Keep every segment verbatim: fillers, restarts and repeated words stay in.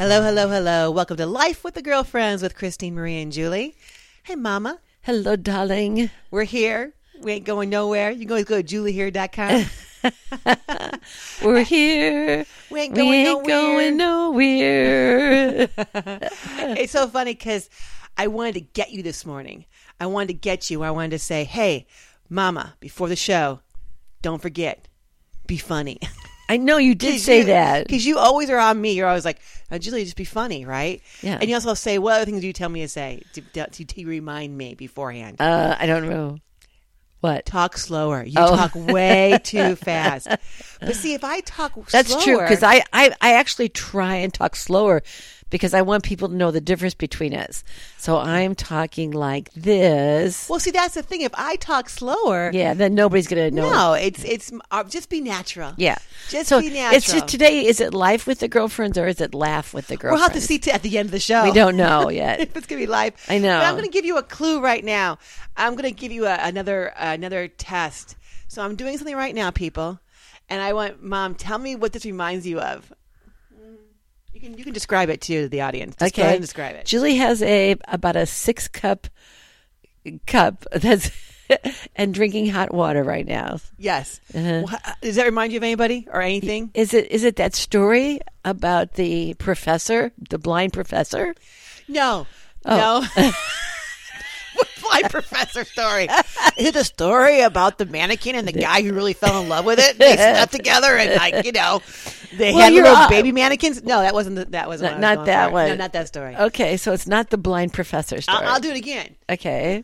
Hello, hello, hello. Welcome to Life with the Girlfriends with Christine, Marie, and Julie. Hey, Mama. Hello, darling. We're here. We ain't going nowhere. You can always go to julie here dot com. We're here. We ain't we going ain't going nowhere. It's so funny because I wanted to get you this morning. I wanted to get you. I wanted to say, hey, Mama, before the show, don't forget, be funny. I know you did say you, that. Because you always are on me. You're always like, oh, Julie, just be funny, right? Yeah. And you also say, what other things do you tell me to say to, to, to remind me beforehand? Uh, I don't know. What? Talk slower. You Oh. talk way too fast. But see, if I talk That's slower... true, because I, I, I actually try and talk slower because I want people to know the difference between us. So I'm talking like this. Well, see, that's the thing. If I talk slower... Yeah, then nobody's going to know. No, it's... it's uh, just be natural. Yeah. Just so be natural. It's just today, is it life with the girlfriends or is it laugh with the We'll girlfriends? have to see t- at the end of the show. We don't know yet. if it's going to be live. I know. But I'm going to give you a clue right now. I'm going to give you a, another uh, another test. So I'm doing something right now, people. And I want, Mom, tell me what this reminds you of. You can you can describe it too to the audience. Just go Okay. ahead and describe it. Julie has a about a six cup cup that's and drinking hot water right now. Yes. Uh-huh. What, does that remind you of anybody or anything? Is it is it that story about the professor, the blind professor? No. Oh. No. My professor story. Is it a story about the mannequin and the guy who really fell in love with it? They slept together and, like, you know, they Well, had you're little up. baby mannequins. No, that wasn't. The, that wasn't. Not, what I was not going that for. one. No, not that story. Okay, so it's not the blind professor story. I'll, I'll do it again. Okay.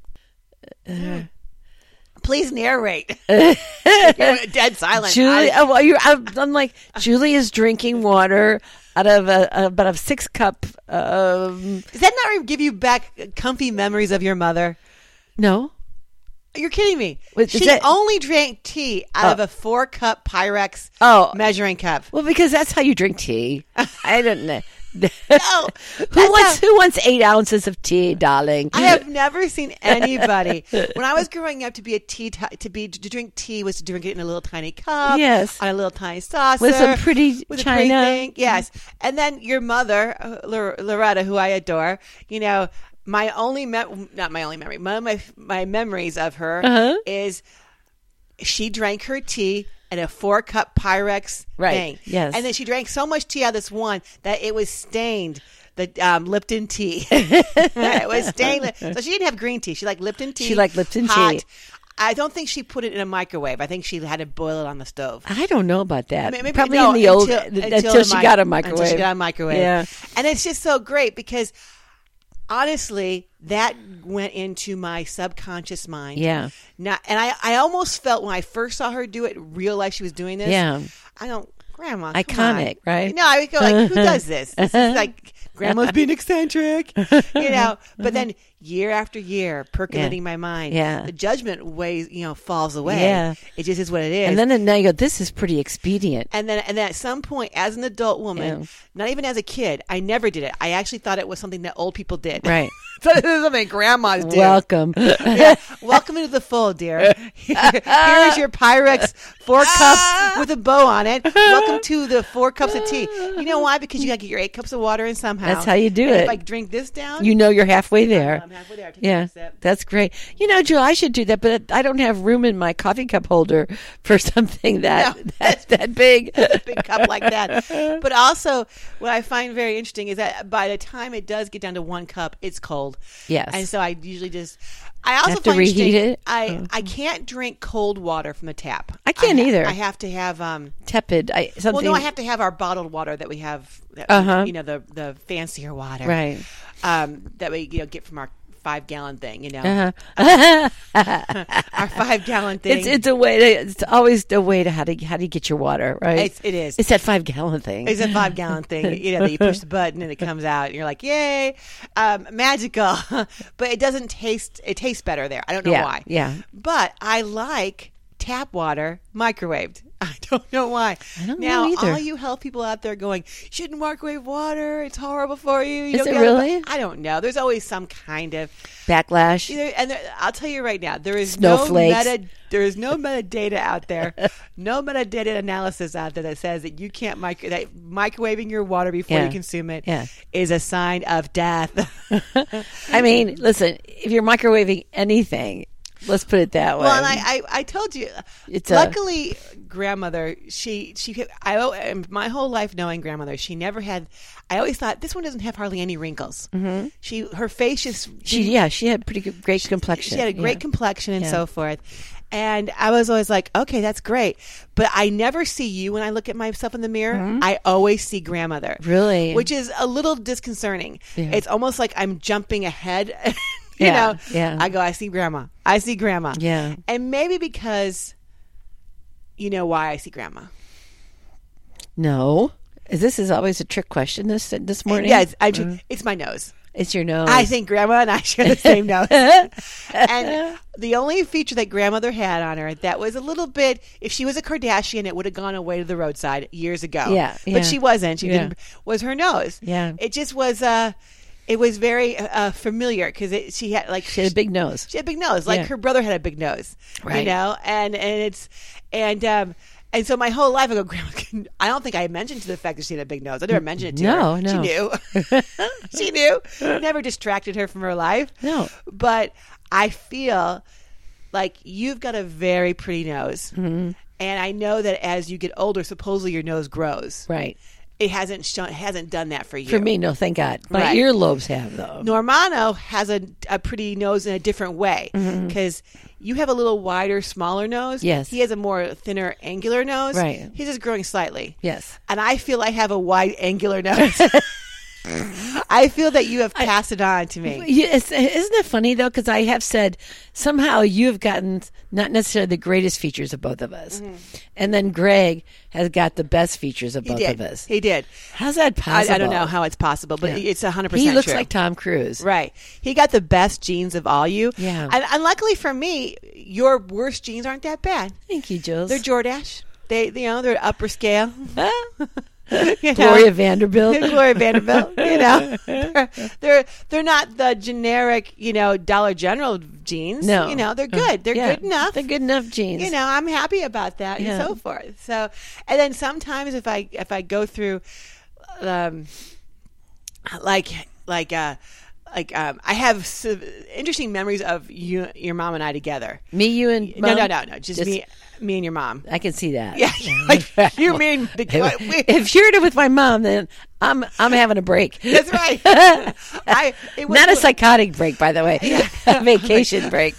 Please narrate. You're dead silent. Julie, I- oh, well, you're, I'm, I'm like Julie is drinking water out of a, about a six cup. Um, does that not give you back comfy memories of your mother? no. You're kidding me. Wait, is She that- only drank tea out Oh. of a four cup Pyrex Oh. measuring cup. Well, because that's how you drink tea. I don't know. No, who that's wants how- who wants eight ounces of tea, darling? I have never seen anybody. When I was growing up, to be a tea t- to be to drink tea was to drink it in a little tiny cup, Yes. on a little tiny saucer With some pretty with a china. pretty thing. Yes, and then your mother, uh, Lor- Loretta, who I adore. You know, my only me- not my only memory. One of my my memories of her Uh-huh. is she drank her tea in a four cup Pyrex Right, thing. yes. And then she drank so much tea out of this one that it was stained. The um, Lipton tea. It was stained. So she didn't have green tea. She liked Lipton tea. She liked Lipton hot. tea. I don't think she put it in a microwave. I think she had to boil it on the stove. I don't know about that. Maybe- Probably no, in the old until, until, until she the got a mic- microwave. Until she got a microwave. Yeah. And it's just so great because honestly, that went into my subconscious mind. Yeah. Now, and I, I almost felt when I first saw her do it, realized she was doing this. Yeah. I don't, Grandma. come Iconic, on. right? No, I would go like, who does this? This is like Grandma's being eccentric, you know. But then year after year, percolating my mind. Yeah. The judgment weighs, you know, falls away. Yeah. It just is what it is. And then now you go, this is pretty expedient. And then, and then at some point, as an adult woman, Yeah. not even as a kid, I never did it. I actually thought it was something that old people did. Right. So this is something grandmas do. Welcome. Yeah. Welcome into the fold, dear. Here is your Pyrex four cups with a bow on it. Welcome to the four cups of tea. You know why? Because you got to get your eight cups of water in somehow. That's how you do And it. If I drink this down, You know you're halfway there. I'm halfway there. Take Yeah, a sip. that's great. You know, Jill, I should do that, but I don't have room in my coffee cup holder for something that No. that, that big. Big cup like that. But also, what I find very interesting is that by the time it does get down to one cup, it's cold. Yes. And so I usually just. I also Have to find reheat interesting- it? I, Oh. I can't drink cold water from the tap. I can't ha- either. I have to have um. Tepid. I, something. Well, no, I have to have our bottled water that we have. That, Uh-huh. You know, the the fancier water, Right. Um, that we you know get from our five gallon thing. You know, Uh-huh. our five gallon thing. It's it's a way to. It's always a way to how to how do you get your water right? It's, it is. It's that five gallon thing. It's a five gallon thing, you know, that you push the button and it comes out and you're like, yay, um, magical. But it doesn't taste, it tastes better there. I don't know Yeah, why. yeah. But I like tap water microwaved. I don't know why. I don't now, know either. all you health people out there going, you shouldn't microwave water. It's horrible for you. you Is don't it get really? I don't know. There's always some kind of Backlash. Either, and there, I'll tell you right now, there is Snowflakes. no meta, there is no metadata out there, no metadata analysis out there that says that you can't micro, that microwaving your water before Yeah. you consume it Yeah. is a sign of death. I mean, listen, if you're microwaving anything, let's put it that way. Well, and I, I, I told you. It's a- luckily, grandmother. She, she. I, oh, my whole life knowing grandmother, she never had. I always thought this one doesn't have hardly any wrinkles. Mm-hmm. She, her face just. she, yeah, she had pretty good, great complexion. She had a great Yeah. complexion and Yeah. so forth. And I was always like, okay, that's great. But I never see you when I look at myself in the mirror. I always see grandmother. Really? Which is a little disconcerting. Yeah. It's almost like I'm jumping ahead. you Yeah, know, yeah. I go, I see grandma. I see grandma. Yeah. And maybe because you know why I see grandma. No. Is This is always a trick question this this morning. Yeah, it's, I, it's my nose. It's your nose. I think grandma and I share the same nose. And the only feature that grandmother had on her that was a little bit, if she was a Kardashian, it would have gone away to the roadside years ago. Yeah, yeah. But she wasn't. She Yeah. didn't, was her nose. Yeah. It just was, uh, it was very uh, familiar because she had like, She had a big nose. she had a big nose. Like Yeah. her brother had a big nose. You Right. know? And, and it's, and, um, and so my whole life I go, Grandma, can- I don't think I mentioned to the fact that she had a big nose. I never mentioned it to No, her. no. She knew. She knew. Never distracted her from her life. No. But I feel like you've got a very pretty nose. Mm-hmm. And I know that as you get older, supposedly your nose grows. Right. It hasn't shown, hasn't done that for you. For me, no, thank God. My Right. earlobes have, though. Normano has a, a pretty nose in a different way because you have a little wider, smaller nose. Yes. He has a more thinner, angular nose. Right. He's just growing slightly. Yes. And I feel I have a wide, angular nose. I feel that you have passed it on to me. Yes, isn't it funny though? Because I have said somehow you have gotten not necessarily the greatest features of both of us, and then Greg has got the best features of He both did. of us. He did. How's that I, possible? I don't know how it's possible, but Yeah. it's one hundred percent He looks true. like Tom Cruise. Right. He got the best genes of all you. Yeah. And, and luckily for me, your worst genes aren't that bad. Thank you, Jules. They're Jordache. They, you know, they're upper scale. You know? Gloria Vanderbilt. Gloria Vanderbilt. You know, they're, they're they're not the generic, you know, Dollar General genes. No. you know, they're good. They're Yeah, good enough. They're good enough genes. You know, I'm happy about that Yeah. and so forth. So, and then sometimes if I if I go through, um, like like uh. Like um, I have s- interesting memories of you, your mom and I together. Me, you, and No, Mom? no, no, no. Just, me, me and your mom. I can see that. Yeah, like you mean because If you're it with my mom, then I'm I'm having a break. that's right. I it was, Not a psychotic break, by the way. A vacation break.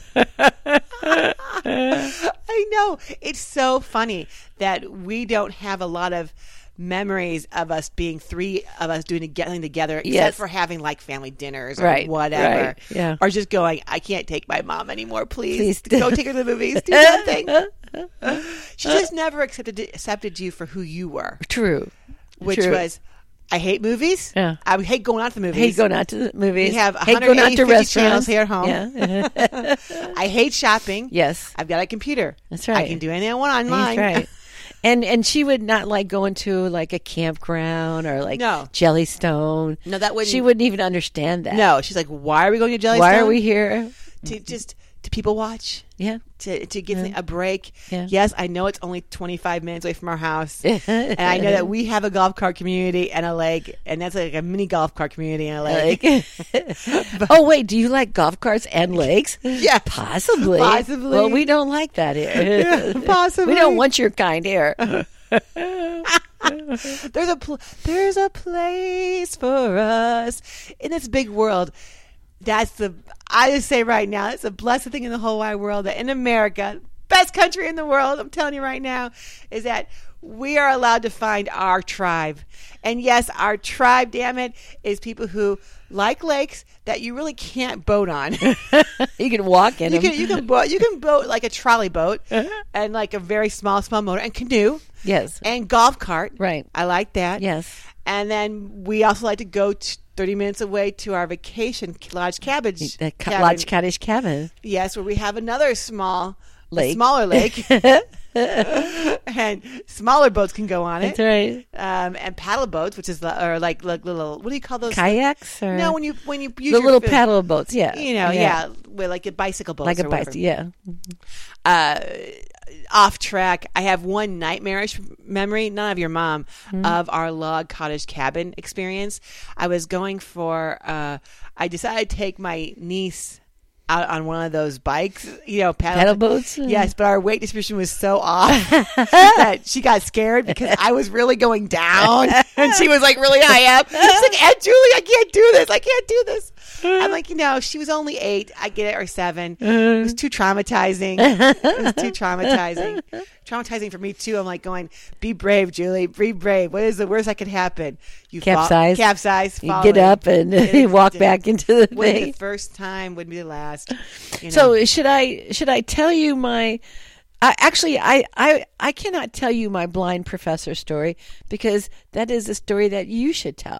I know it's so funny that we don't have a lot of memories of us being three of us doing getting together, except Yes. for having like family dinners or Right, whatever. right, yeah. Or just going, I can't take my mom anymore. Please, Please. go take her to the movies. Do something. She just never accepted accepted you for who you were, True. which True. was, I hate movies. Yeah. I hate going out to the movies. Hate going out to the movies. We have hate going out to one hundred eighty restaurants channels here at home. Yeah. I hate shopping. Yes. I've got a computer. That's right. I can do anything I want online. That's right. And and she would not like going to like a campground or like No. Jellystone. No, that wouldn't. She wouldn't even understand that. No, she's like, why are we going to Jellystone? Why are we here? To just to people watch. Yeah. To to get a break. Yeah. Yes, I know it's only twenty-five minutes away from our house, and I know that we have a golf cart community and a lake, and that's like a mini golf cart community and a lake. Like, oh wait, do you like golf carts and lakes? Yeah. Possibly. Possibly. Well, we don't like that here. Yeah, possibly. We don't want your kind here. There's a pl- there's a place for us in this big world. That's the I just say right now, it's a blessed thing in the whole wide world that in America, best country in the world, I'm telling you right now, is that we are allowed to find our tribe. And yes, our tribe, damn it, is people who like lakes that you really can't boat on. You can walk in You them. can you can boat you can boat like a trolley boat and like a very small small motor and canoe Yes. and golf cart. Right. I like that. Yes. And then we also like to go to thirty minutes away to our vacation lodge cabbage. The co- cabin. Lodge Cottage cabin. Yes, where we have another small lake. smaller lake. And smaller boats can go on it. That's right. Um, and paddle boats, which is the, or like, like little, what do you call those? Kayaks? Or No, when you when you use the your little fin- paddle boats, yeah. you know, yeah, with like a bicycle boat, Like a or bicycle, whatever. yeah. Uh, off track. I have one nightmarish memory, none of your mom, Mm-hmm. of our log cottage cabin experience. I was going for. Uh, I decided to take my niece out on one of those bikes, you know, paddle, Paddle boats? Yes, but our weight distribution was so off that she got scared because I was really going down and she was like really high up. She's like, Aunt Julie, I can't do this. I can't do this. I'm like, you know, she was only eight. I get it, or seven. It was too traumatizing. It was too traumatizing. Traumatizing for me too. I'm like going, be brave, Julie. Be brave. What is the worst that could happen? You Capsize. Fall, capsize. You fall get in. up and Get you walk it. back into the Wouldn't be thing. the first time, wouldn't be the last. You know. So should I should I tell you my? I, actually, I, I I cannot tell you my blind professor story because that is a story that you should tell.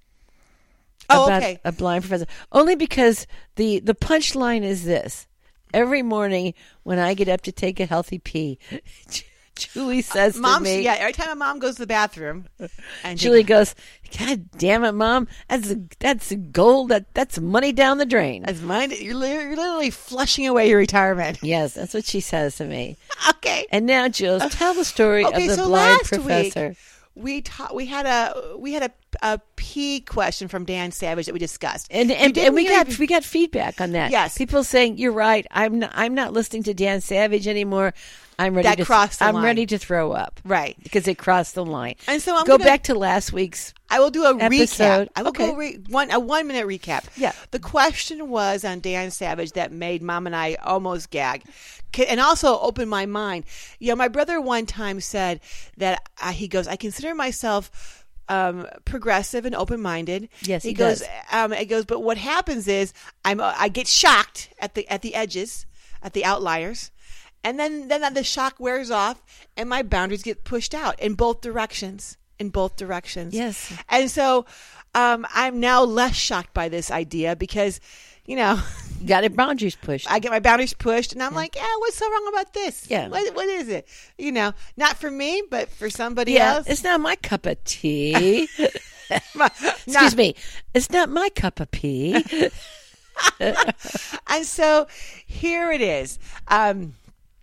Oh, about okay. A blind professor. Only because the the punchline is this: every morning when I get up to take a healthy pee, Julie says Mom, to me, yeah, every time my mom goes to the bathroom, and Julie goes, "God damn it, Mom! That's that's gold. That that's money down the drain." That's mine. You're, li- you're literally flushing away your retirement. Yes, that's what she says to me. Okay. And now, Jules, tell the story Okay, of the so blind last professor. week we ta- we had a we had a, a P question from Dan Savage that we discussed, And You and, didn't and we hear- got we got feedback on that. Yes. People saying you're right. I'm not, I'm not listening to Dan Savage anymore. I'm ready That to crossed the I'm line. ready to throw up. Right. Because it crossed the line. And so I'm go gonna- back to last week's. I will do a recap. Episode. I will Okay. go re- one a one minute recap. Yeah. The question was on Dan Savage that made Mom and I almost gag, K- and also opened my mind. You know, my brother one time said that uh, he goes, I consider myself um, progressive and open minded. Yes, he, he goes. does. Um, it goes, but what happens is I'm uh, I get shocked at the at the edges, at the outliers. And then, then the shock wears off, and my boundaries get pushed out in both directions. In both directions. Yes. And so, um, I'm now less shocked by this idea because, you know, You got your boundaries pushed. I get my boundaries pushed, and I'm like, yeah, what's so wrong about this? Yeah. What, what is it? You know, not for me, but for somebody yeah, else. it's not my cup of tea. My- Excuse not- me. It's not my cup of pee. And so here it is. Um,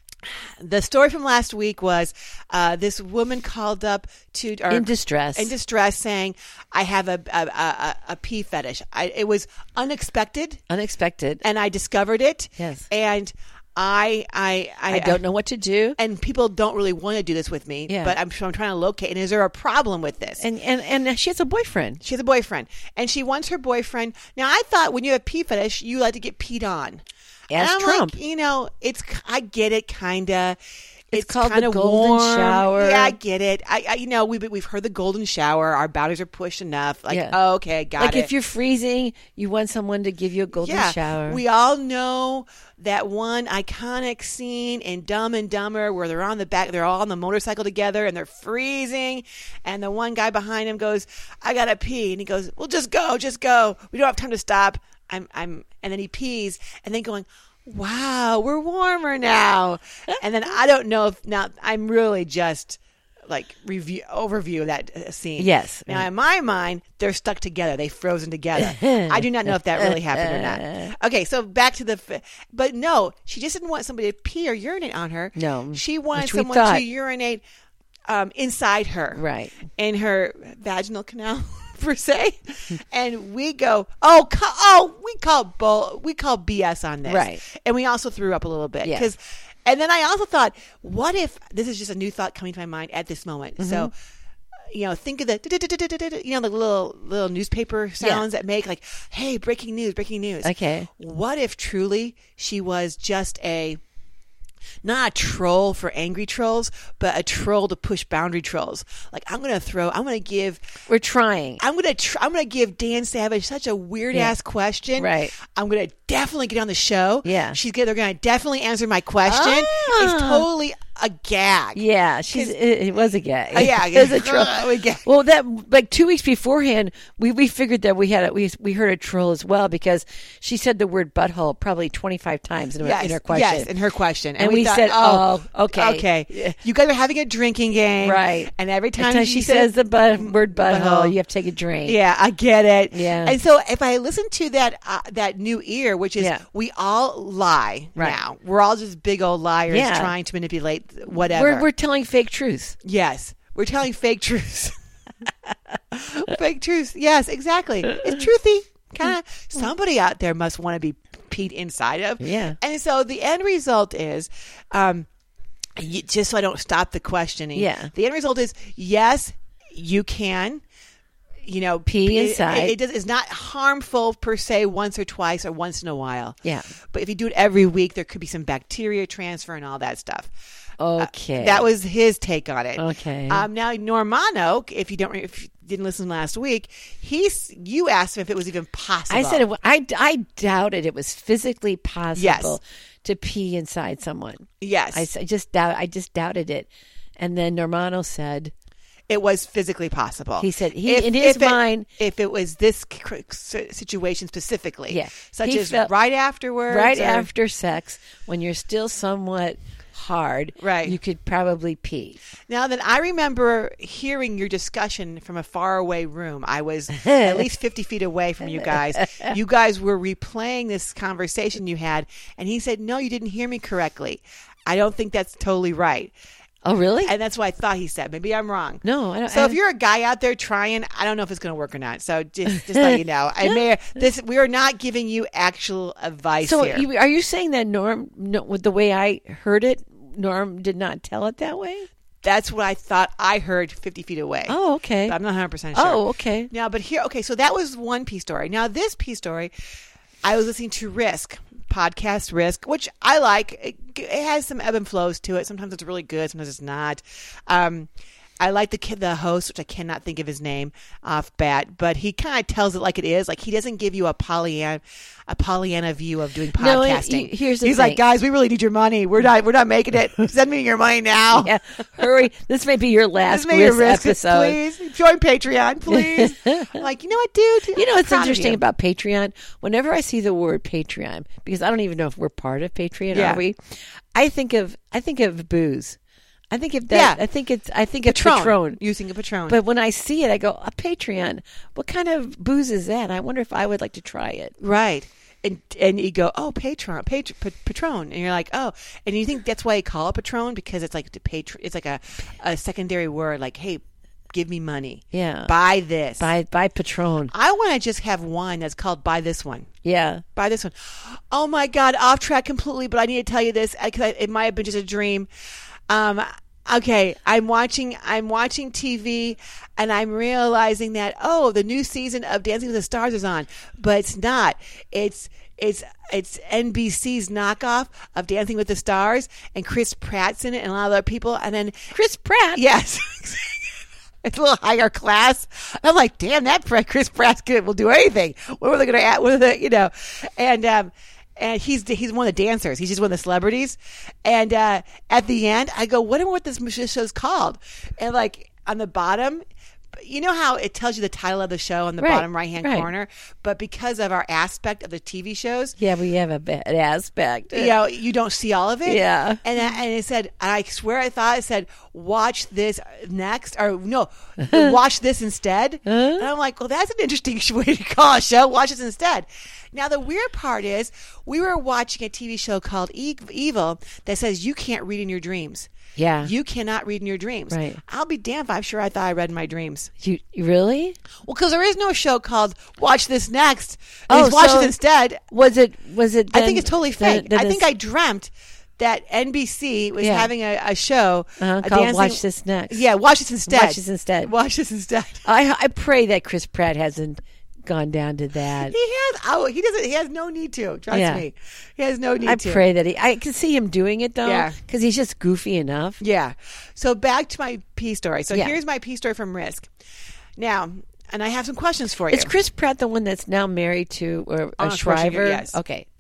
the story from last week was uh, this woman called up to or, In distress. in distress, saying, "I have a a, a, a pee fetish." I, it was unexpected, Unexpected. and I discovered it. Yes. and I I I, I don't know what to do. And people don't really want to do this with me. Yeah. But I'm I'm trying to locate. And is there a problem with this? And and and she has a boyfriend. She has a boyfriend, and she wants her boyfriend. Now, I thought when you have pee fetish, you like to get peed on. Ask and I'm Trump. Like, you know, it's I get it, kinda. It's called the kinda golden warm. shower. Yeah, I get it. I, I you know, we've we've heard the golden shower. Our boundaries are pushed enough. Like, Yeah. oh, okay, got Like it. if you're freezing, you want someone to give you a golden yeah, shower. we all know that one iconic scene in Dumb and Dumber where they're on the back, they're all on the motorcycle together and they're freezing, and the one guy behind him goes, "I gotta pee," and he goes, "Well, just go, just go. We don't have time to stop." I'm, I'm, and then he pees, and then going, "Wow, we're warmer now." And then I don't know if now I'm really just like review overview of that uh, scene. Yes. Now in my mind, they're stuck together. They've frozen together. I do not know if that really happened or not. Okay, so back to the. F- but no, she just didn't want somebody to pee or urinate on her. No, she wanted which we someone thought. to urinate um, inside her, Right. in her vaginal canal. Per se, and we go, oh, ca- oh, we call bull, we call B S on this, Right. And we also threw up a little bit Yeah. because, and then I also thought, what if this is just a new thought coming to my mind at this moment? Mm-hmm. So, you know, think of the, you know, the little little newspaper sounds that make like, hey, breaking news, breaking news. Okay. What if truly she was just a not a troll for angry trolls, but a troll to push boundary trolls? Like, I'm going to throw, I'm going to give, We're trying. I'm going to, tr- I'm going to give Dan Savage such a weird Yeah. ass question. Right. I'm going to definitely get on the show. Yeah. She's good. They're going to definitely answer my question. Ah. It's totally a gag. Yeah, she's. It, it was a gag. Uh, yeah, it was a troll. a gag. Well, that like two weeks beforehand, we, we figured that we had a, we we heard a troll as well because she said the word butthole probably twenty five times in, Yes, in her question. yes, in her question, And we thought, said, oh, okay. okay. Yeah. You guys are having a drinking game, Right. And every time, Every time she says the but, word butthole, butthole. you have to take a drink. Yeah, I get it. Yeah. And so if I listen to that uh, that new ear, which is Yeah. we all lie Right. now. We're all just big old liars Yeah. trying to manipulate whatever. We're we're telling fake truths. yes, we're telling fake truths. Fake truths. Yes, exactly. It's truthy. Kind of somebody out there must want to be peed inside of. Yeah. And so the end result is, um, you, just so I don't stop the questioning. Yeah. The end result is yes, you can. You know, Pee it- inside. It, it does, it's not harmful per se once or twice or once in a while. Yeah. But if you do it every week, there could be some bacteria transfer and all that stuff. Okay. Uh, that was his take on it. Okay. Um, now Normano, if you don't, if you didn't listen last week, he's you asked him if it was even possible. I said it, I I doubted it was physically possible Yes. to pee inside someone. yes, I, s- I just doubt. I just doubted it. And then Normano said, it was physically possible. He said he- in his if it- mind- if it was this c- c- situation specifically, Yeah. such He as felt- right afterwards, right or- after sex, when you're still somewhat hard, Right. you could probably pee. Now then, I remember hearing your discussion from a faraway room. I was at least fifty feet away from you guys. You guys were replaying this conversation you had, and he said, "No, you didn't hear me correctly. I don't think that's totally right." Oh, really? And that's what I thought he said. Maybe I'm wrong. No, I don't- So I if you're a guy out there trying, I don't know if it's going to work or not. So just just let you know. I may this we are not giving you actual advice so here. you, are you saying that Norm, no, with the way I heard it, Norm did not tell it that way? That's what I thought I heard fifty feet away. Oh, okay. But I'm not one hundred percent sure. Oh, okay. Now, but here, okay, so that was one P story. Now, this P story, I was listening to Risk, podcast Risk, which I like. It, it has some ebb and flows to it. Sometimes it's really good, sometimes it's not. Um, I like the kid, the host, which I cannot think of his name off bat, but he kind of tells it like it is. Like he doesn't give you a Pollyanna, a Pollyanna view of doing No, podcasting. he- here's the He's thing. like, guys, we really need your money. We're not, we're not making it. Send me your money now. Yeah, hurry! This may be your last This may be a risk risk, episode. please join Patreon, please. I'm like, you know what, dude? You know I'm what's proud of interesting you. about Patreon? Whenever I see the word Patreon, because I don't even know if we're part of Patreon, Yeah. are we? I think of I think of booze. I think of that. Yeah. I think it's I think of Patron. Patron. Using a Patron. But when I see it, I go, a Patreon. What kind of booze is that? I wonder if I would like to try it. right. And and you go, oh, Patron, Patron, Patron, and you're like, oh, and you think that's why you call it Patron because it's like the patron, it's like a, a secondary word, like, hey, give me money, Yeah. buy this, Buy buy Patron. I want to just have one that's called buy this one. Yeah. Buy this one. Oh my God, off track completely, but I need to tell you this because it might have been just a dream. Um, okay, I'm watching. I'm watching T V, and I'm realizing that oh, the new season of Dancing with the Stars is on, but it's not. It's it's it's N B C's knockoff of Dancing with the Stars, and Chris Pratt's in it, and a lot of other people, and then Chris Pratt. yes. It's a little higher class. I'm like, damn, that Pratt, Chris Pratt will do anything. What were they going to add? What are they, you know? And um, and he's he's one of the dancers. He's just one of the celebrities. And uh, at the end, I go, what what this show's called? And like on the bottom, you know how it tells you the title of the show on the Right, bottom right hand right. corner, but because of our aspect of the T V shows, Yeah, we have a bad aspect. you know, you don't see all of it. Yeah. And I- and it said, I swear I thought it said, watch this next, or no, watch this instead. And I'm like, well, that's an interesting way to call a show. Watch this instead. Now, the weird part is we were watching a T V show called E- Evil that says you can't read in your dreams. Yeah. You cannot read in your dreams. Right. I'll be damned if I'm sure I thought I read in my dreams. You, you really? Well, because there is no show called Watch This Next. Oh, It's Watch so- This Instead. Was it? Was it? I then- think it's totally then- fake. then I think it's- I dreamt that N B C was Yeah. having a, a show Uh-huh, a called dancing- Watch This Next. Yeah, Watch This Instead. Watch This Instead. Watch This Instead. I I pray that Chris Pratt hasn't gone down to that. He has. Oh, he doesn't. He has no need to. Trust Yeah. me. He has no need I to. pray that he. I can see him doing it though. Yeah. Because he's just goofy enough. Yeah. So back to my P story. So Yeah. here's my P story from Risk. Now, and I have some questions for you. Is Chris Pratt the one that's now married to or, Oh, a Schwarzenegger, Shriver? yes. Okay.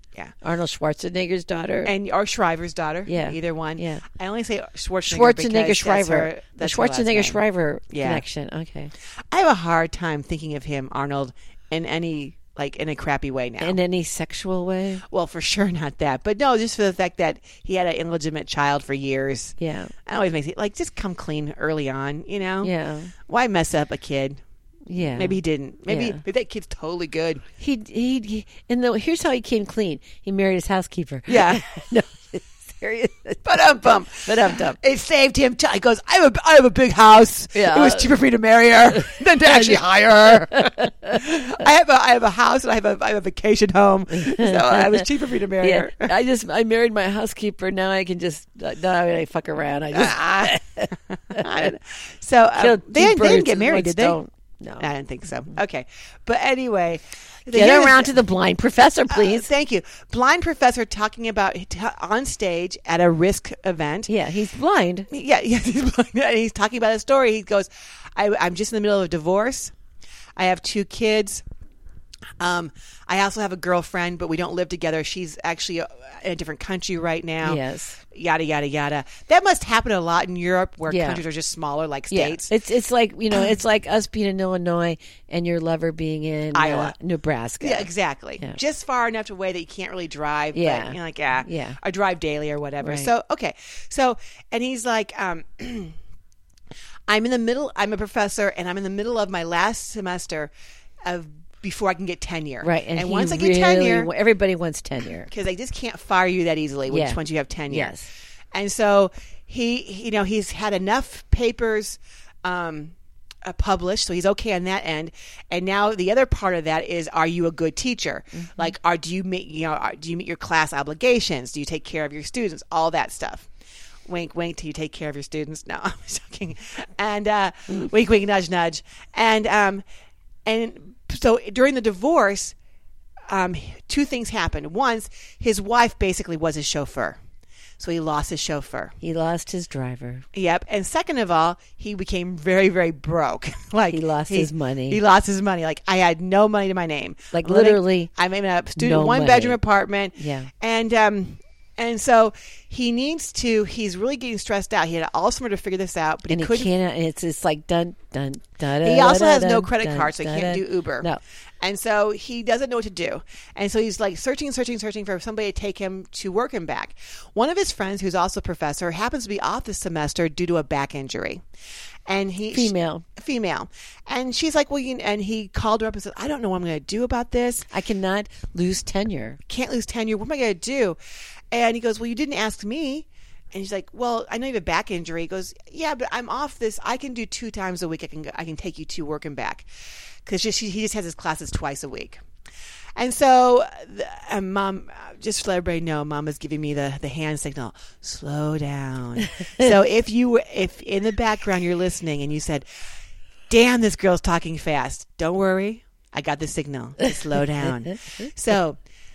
Yeah. Arnold Schwarzenegger's daughter. And or Shriver's daughter. Yeah. Either one. Yeah. I only say Schwarzenegger. Schwarzenegger because Shriver. That's her, the that's her last Schwarzenegger name. Shriver Yeah. connection. Okay. I have a hard time thinking of him, Arnold, in any like in a crappy way now. In any sexual way? Well, for sure not that. But no, just for the fact that he had an illegitimate child for years. Yeah. It always makes it like just come clean early on, you know? Yeah. Why mess up a kid? Yeah. Maybe he didn't. Maybe, Yeah. maybe that kid's totally good. He he, he and the, here's how he came clean. He married his housekeeper. Yeah. No, serious. But um bum. But um dumb. It saved him. T- he goes, I have a, I have a big house. Yeah. It was cheaper for me to marry her than to actually hire her. I have a I have a house and I have a I have a vacation home. So it was cheaper for me to marry Yeah. her. I just I married my housekeeper. Now I can just uh, now I fuck around. I just Ah. I don't know. So um, killed they, two didn't, they didn't birds get with married, one did they? stone. No. I didn't think so. Okay, but anyway, Get around to the blind professor, Uh, please. thank you. Blind professor talking about t- on stage at a risk event. Yeah, he's blind. Yeah, yeah, he's blind, and he's talking about a story. He goes, I, "I'm just in the middle of a divorce. I have two kids. Um, I also have a girlfriend, but we don't live together. She's actually uh, in a different country right now. Yes. Yada yada yada. That must happen a lot in Europe, where Yeah. countries are just smaller, like Yeah, states. it's it's like you know, it's like us being in Illinois and your lover being in Iowa. uh, Nebraska. Yeah, exactly. Yeah. Just far enough away that you can't really drive. Yeah. But, you know, like, yeah. Yeah. Or drive daily or whatever. Right. So, okay. So, and he's like, um, I'm in the middle, I'm a professor, and I'm in the middle of my last semester of before I can get tenure. Right, and, he once I really, get tenure, wa- everybody wants tenure. because they just can't fire you that easily once, Yeah. once you have tenure. Yes. And so he, you know, he's had enough papers um, uh, published, so he's okay on that end. And now the other part of that is, are you a good teacher? Mm-hmm. Like, are do you meet, you know, are, do you meet your class obligations? Do you take care of your students? All that stuff. Wink, wink. Do you take care of your students? No, I'm joking. And uh, wink, wink, nudge, nudge. And um, and so during the divorce, um, two things happened. Once, his wife basically was his chauffeur. So he lost his chauffeur. He lost his driver. Yep. And second of all, he became very, very broke. like He lost his money. He lost his money. Like I had no money to my name. Like, I'm living- literally I'm in a student no one money. bedroom apartment. Yeah. And um and so he needs to. He's really getting stressed out. He had all summer to figure this out, but And he he couldn't. can't. It's it's like dun dun dun. He dun, also dun, has no dun, credit dun, card, so he dun, can't dun. do Uber. No. And so he doesn't know what to do. And so he's like searching, searching, searching for somebody to take him to work and back. One of his friends, who's also a professor, happens to be off this semester due to a back injury. And he Female. she- female. And she's like, well, you, and he called her up and said, I don't know what I'm going to do about this. I cannot lose tenure. Can't lose tenure. What am I going to do? And he goes, well, you didn't ask me. And he's like, well, I know you have a back injury. He goes, yeah, but I'm off this. I can do two times a week. I can I can take you to work and back. Because just, he just has his classes twice a week. And so, the, and mom, just to let everybody know, mom is giving me the, the hand signal, slow down. So if you, if in the background you're listening and you said, damn, this girl's talking fast, don't worry. I got the signal to slow down. So,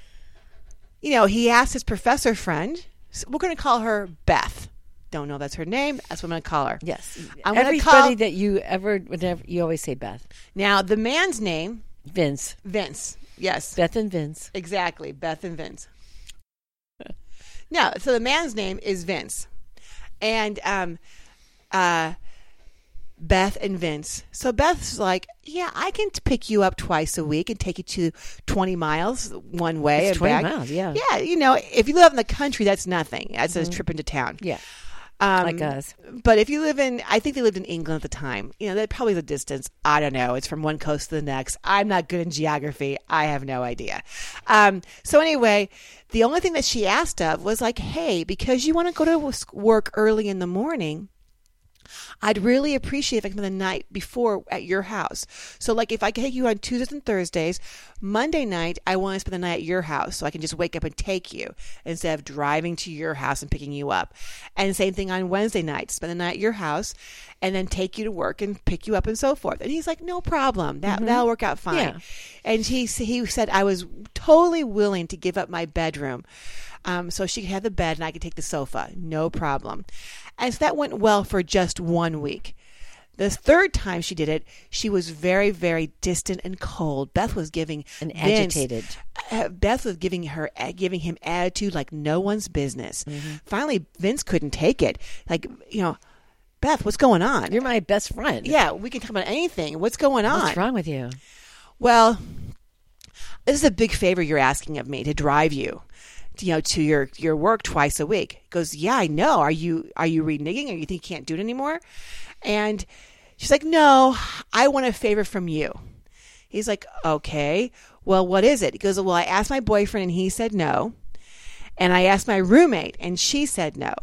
you know, he asked his professor friend, so we're going to call her Beth. Don't know that's her name. That's what I'm going to call her. Yes. I'm gonna Everybody call- that you ever, whenever you always say Beth, Now, the man's name, Vince, Vince. Yes. Beth and Vince. Exactly, Beth and Vince. No, so the man's name is Vince, and um, uh, Beth and Vince. So Beth's like, yeah, I can t- pick you up twice a week and take you to twenty miles one way It's and twenty back. miles, yeah. Yeah, you know, if you live in the country, that's nothing. That's a trip into town. Yeah. Um, Like us. But if you live in, I think they lived in England at the time. You know, that probably the distance. I don't know. It's from one coast to the next. I'm not good in geography. I have no idea. Um, so anyway, the only thing that she asked of was like, hey, because you want to go to work early in the morning, I'd really appreciate if I could spend the night before at your house. So like if I take you on Tuesdays and Thursdays, Monday night, I want to spend the night at your house so I can just wake up and take you instead of driving to your house and picking you up. And same thing on Wednesday night, spend the night at your house and then take you to work and pick you up and so forth. And he's like, no problem. That, Mm-hmm. that'll work out fine. Yeah. And he, he said, I was totally willing to give up my bedroom um, so she could have the bed and I could take the sofa. No problem. And so that went well for just one week. The third time she did it, she was very, very distant and cold. Beth was giving And Vince- agitated. uh, Beth was giving her, uh, giving him attitude like no one's business. Mm-hmm. Finally, Vince couldn't take it. Like, you know, Beth, what's going on? You're my best friend. yeah, we can talk about anything. What's going on? What's wrong with you? Well, this is a big favor you're asking of me to drive you, you know, to your, your work twice a week. He goes, yeah, I know. Are you are you reneging, or you think you can't do it anymore? And she's like, no, I want a favor from you. He's like, okay, well, what is it? He goes, well, I asked my boyfriend and he said no. And I asked my roommate and she said no.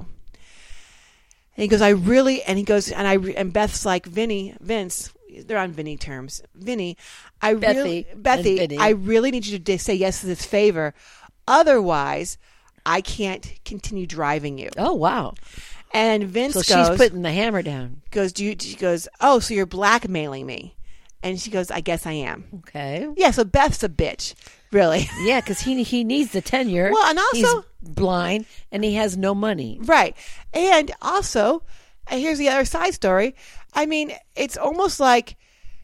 And he goes, I really, and he goes, and I, and Beth's like, Vinny, Vince, they're on Vinny terms. Vinny, I Bethy really, and Bethy, Vinny. I really need you to say yes to this favor. Otherwise, I can't continue driving you. Oh, wow. And Vince So goes, she's putting the hammer down. goes, do you, she goes, oh, so you're blackmailing me. And she goes, I guess I am. Okay. Yeah, so Beth's a bitch, really. Yeah, because he he needs the tenure. Well, and also- he's blind and he has no money. Right. And also, and here's the other side story. I mean, it's almost like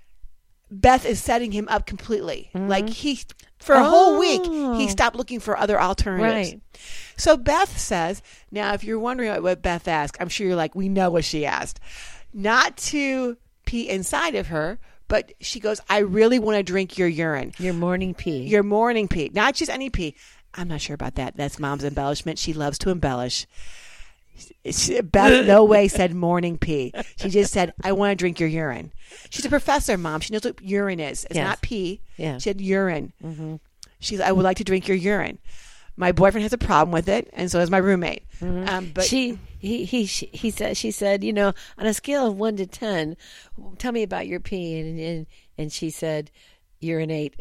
Beth is setting him up completely. Like he, for a whole week, he Oh. stopped looking for other alternatives. Right. So Beth says, now if you're wondering what Beth asked, I'm sure you're like, we know what she asked. Not to pee inside of her, but she goes, I really want to drink your urine. Your morning pee. Your morning pee. Not just any pee. I'm not sure about that. That's Mom's embellishment. She loves to embellish. She, Beth no way said morning pee. She just said, I want to drink your urine. She's a professor, Mom. She knows what urine is. It's Yes. not pee. Yeah. She said urine. Mm-hmm. She's, I would like to drink your urine. My boyfriend has a problem with it, and so does my roommate. Mm-hmm. Um, but she he he she, he said she said, you know, on a scale of one to ten, tell me about your pee, and and, and she said, you're an eight.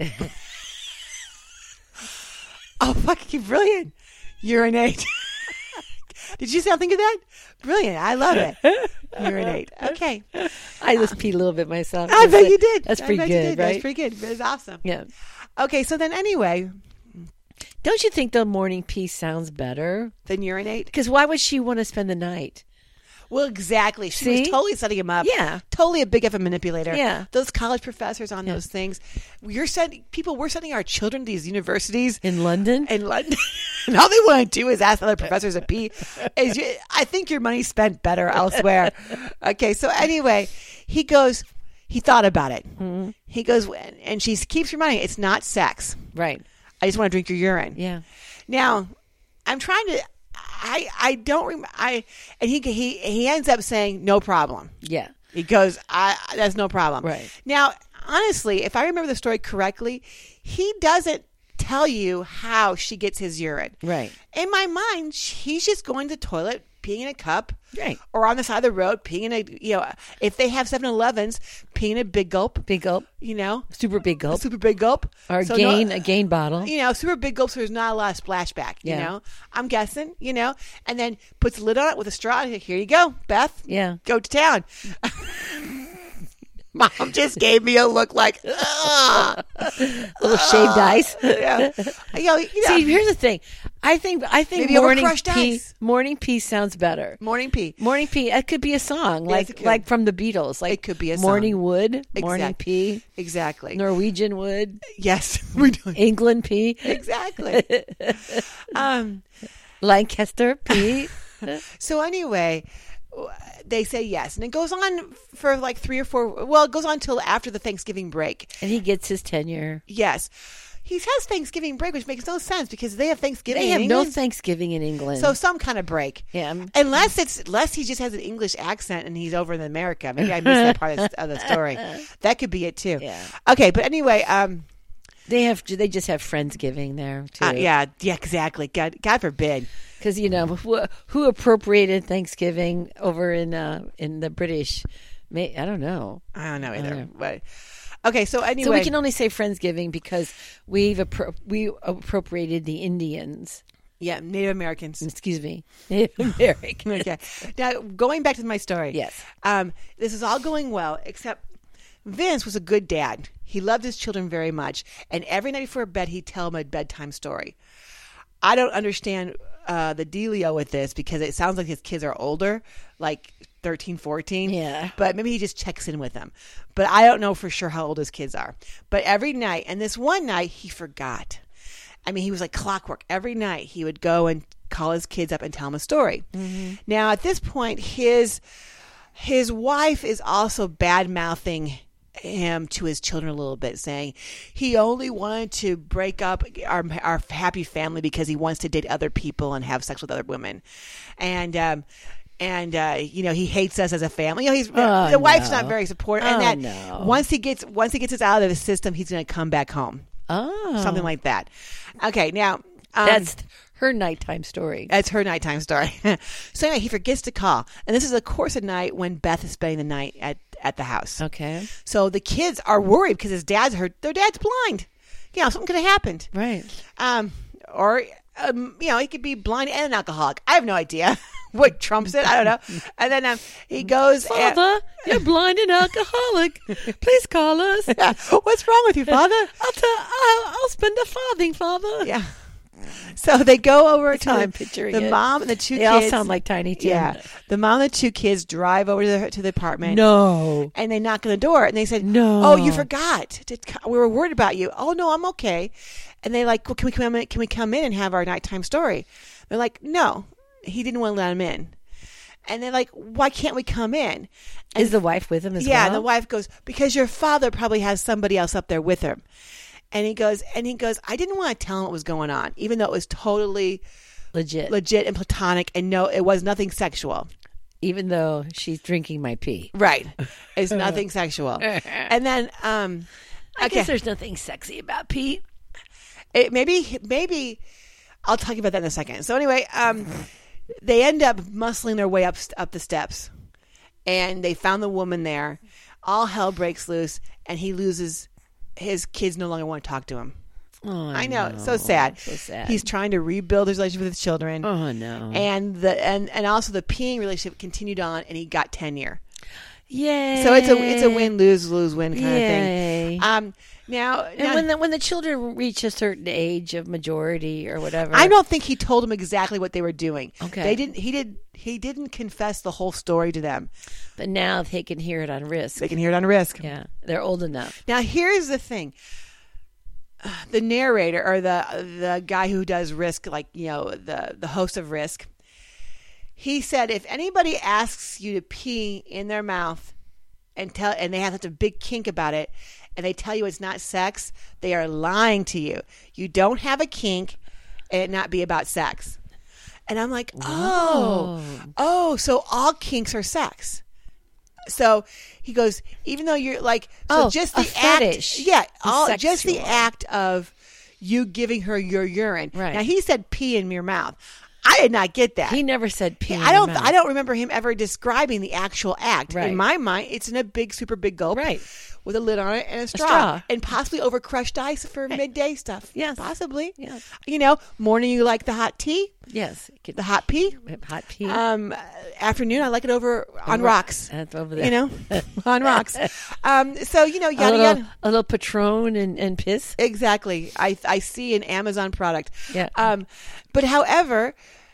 oh, fucking brilliant. Urinate. Did you sound think of that? Brilliant. I love it. Urinate. Okay. I just peed a little bit myself. I bet you did. That's I pretty bet you good, did. right? That's pretty good. That's awesome. Yeah. Okay, so then anyway, Don't you think the morning pee sounds better? then urinate. Because why would she want to spend the night? Well, exactly. She See? was totally setting him up. Yeah. Totally a big F manipulator. Yeah. Those college professors on those things. You're sending people, we're sending our children to these universities In London? in London. And all they want to do is ask other professors to pee. Is you, I think your money's spent better elsewhere. Okay. So anyway, he goes, he thought about it. Mm-hmm. He goes, and she keeps reminding, it's not sex. Right. I just want to drink your urine. Yeah. Now, I'm trying to. I I don't. Rem- I and he he he ends up saying no problem. Yeah. He goes, I that's no problem. Right. Now, honestly, if I remember the story correctly, he doesn't tell you how she gets his urine. Right. In my mind, he's just going to the toilet, peeing in a cup, Right. or on the side of the road, peeing in a, you know, if they have seven elevens, peeing in a big gulp, Big gulp. you know, Super big a gulp. super big gulp. Or So gain, no- a gain bottle. you know, super big gulps, so there's not a lot of splashback, you Yeah. know? I'm guessing, you know? And then puts a lid on it with a straw. Here you go, Beth. Yeah. Go to town. Mom just gave me a look like, ugh. Little shaved ice. yeah. You know, you know, See, here's the thing. I think I think Maybe over morning crushed pee ice. morning pee sounds better. morning pee. Morning pee. It could be a song, Yes, like it could. like from the Beatles. Like It could be a morning song. wood, morning Exact- pee, Exactly. Norwegian wood, Yes, we do. England pee, Exactly. um, Lancaster pee. so anyway, they say yes. And it goes on for like three or four, well, it goes on till after the Thanksgiving break. And he gets his tenure. Yes. He has Thanksgiving break, which makes no sense because they have Thanksgiving They in have no England. Thanksgiving in England. So some kind of break. Yeah, I'm- Unless it's unless he just has an English accent and he's over in America. Maybe I missed that part of, of the story. That could be it too. Yeah. Okay, but anyway, um, they have they just have Friendsgiving there too. uh, yeah, yeah, exactly. God, God forbid. Because you know who, who appropriated Thanksgiving over in uh, in the British? May, I don't know. I don't know either. know. But okay, so anyway, So we can only say Friendsgiving because we've appro- we appropriated the Indians. yeah, Native Americans. Excuse me, Native Americans. Okay. Now going back to my story. Yes. Um, this is all going well, except Vince was a good dad. He loved his children very much, and every night before bed, he'd tell them a bedtime story. I don't understand uh, the dealio with this because it sounds like his kids are older, like thirteen, fourteen. Yeah. But maybe he just checks in with them. But I don't know for sure how old his kids are. But every night, and this one night, he forgot. I mean, he was like clockwork. Every night he would go and call his kids up and tell them a story. Mm-hmm. Now, at this point, his his wife is also bad-mouthing him to his children a little bit, saying he only wanted to break up our our happy family because he wants to date other people and have sex with other women. And um And, uh, you know, he hates us as a family. You know, he's, oh, the wife's no. not very supportive. And oh, that no. once he gets, once he gets us out of the system, he's going to come back home. Oh. Something like that. Okay. Now, um, that's her nighttime story. That's her nighttime story. So anyway, he forgets to call. And this is, of course, a night when Beth is spending the night at, at the house. Okay. So the kids are worried because his dad's hurt. Their dad's blind. You know, something could have happened. Right. Um, or, um, you know, he could be blind and an alcoholic. I have no idea what trumps it. I don't know. And then um, he goes, Father, and, you're blind and alcoholic. Please call us. Yeah. What's wrong with you, Father? I'll, t- I'll, I'll spend a farthing, Father. Yeah. So they go over That's to how the, I'm picturing the it. mom and the two they kids. They all sound like Tiny Tim. Yeah. The mom and the two kids drive over to the, to the apartment. No. And they knock on the door and they said, no. Oh, you forgot. To, we were worried about you. Oh, no, I'm okay. And they like, well, can we come in, can we come in and have our nighttime story? They're like, no, he didn't want to let him in. And they're like, why can't we come in? And, Is the wife with him as yeah, well? Yeah, and the wife goes, because your father probably has somebody else up there with him. And he goes, and he goes, I didn't want to tell him what was going on, even though it was totally legit, legit and platonic, and no, it was nothing sexual. Even though she's drinking my pee, right? It's nothing sexual. And then, um, I okay. guess there's nothing sexy about pee. It, maybe, maybe I'll talk about that in a second. So anyway, um, they end up muscling their way up up the steps, and they found the woman there. All hell breaks loose, and he loses. His kids no longer want to talk to him. Oh, I know, no. so sad. So sad. He's trying to rebuild his relationship with his children. Oh no! And the and, and also the peeing relationship continued on, and he got tenure. Yay! So it's a it's a win lose lose win kind Yay. of thing. Um, now, and now when the when the children reach a certain age of majority or whatever, I don't think he told them exactly what they were doing. Okay, they didn't. He did. He didn't confess the whole story to them. But now they can hear it on Risk. They can hear it on Risk. Yeah, they're old enough. Now here's the thing. The narrator or the the guy who does Risk, like, you know, the, the host of Risk, he said if anybody asks you to pee in their mouth and tell and they have such a big kink about it and they tell you it's not sex, they are lying to you. You don't have a kink and it not be about sex. And I'm like, oh, Whoa. oh, so all kinks are sex. So he goes, even though you're like, so oh, just the a fetish. act, yeah, all, sexual. just the act of you giving her your urine. Right. Now he said pee in your mouth. I did not get that. He never said pee. I don't. I don't remember him ever describing the actual act. Right. In my mind, it's in a big, super big gulp, right, with a lid on it and a straw, a straw. and possibly over crushed ice for midday stuff. Yes, possibly. Yes. You know, morning you like the hot tea. Yes, the hot pee. Hot pee. Um, afternoon I like it over on over, rocks. That's over there. You know, on rocks. Um, so you know, yada a little, yada. A little Patron and, and piss. Exactly. I I see an Amazon product. Yeah. Um, but however.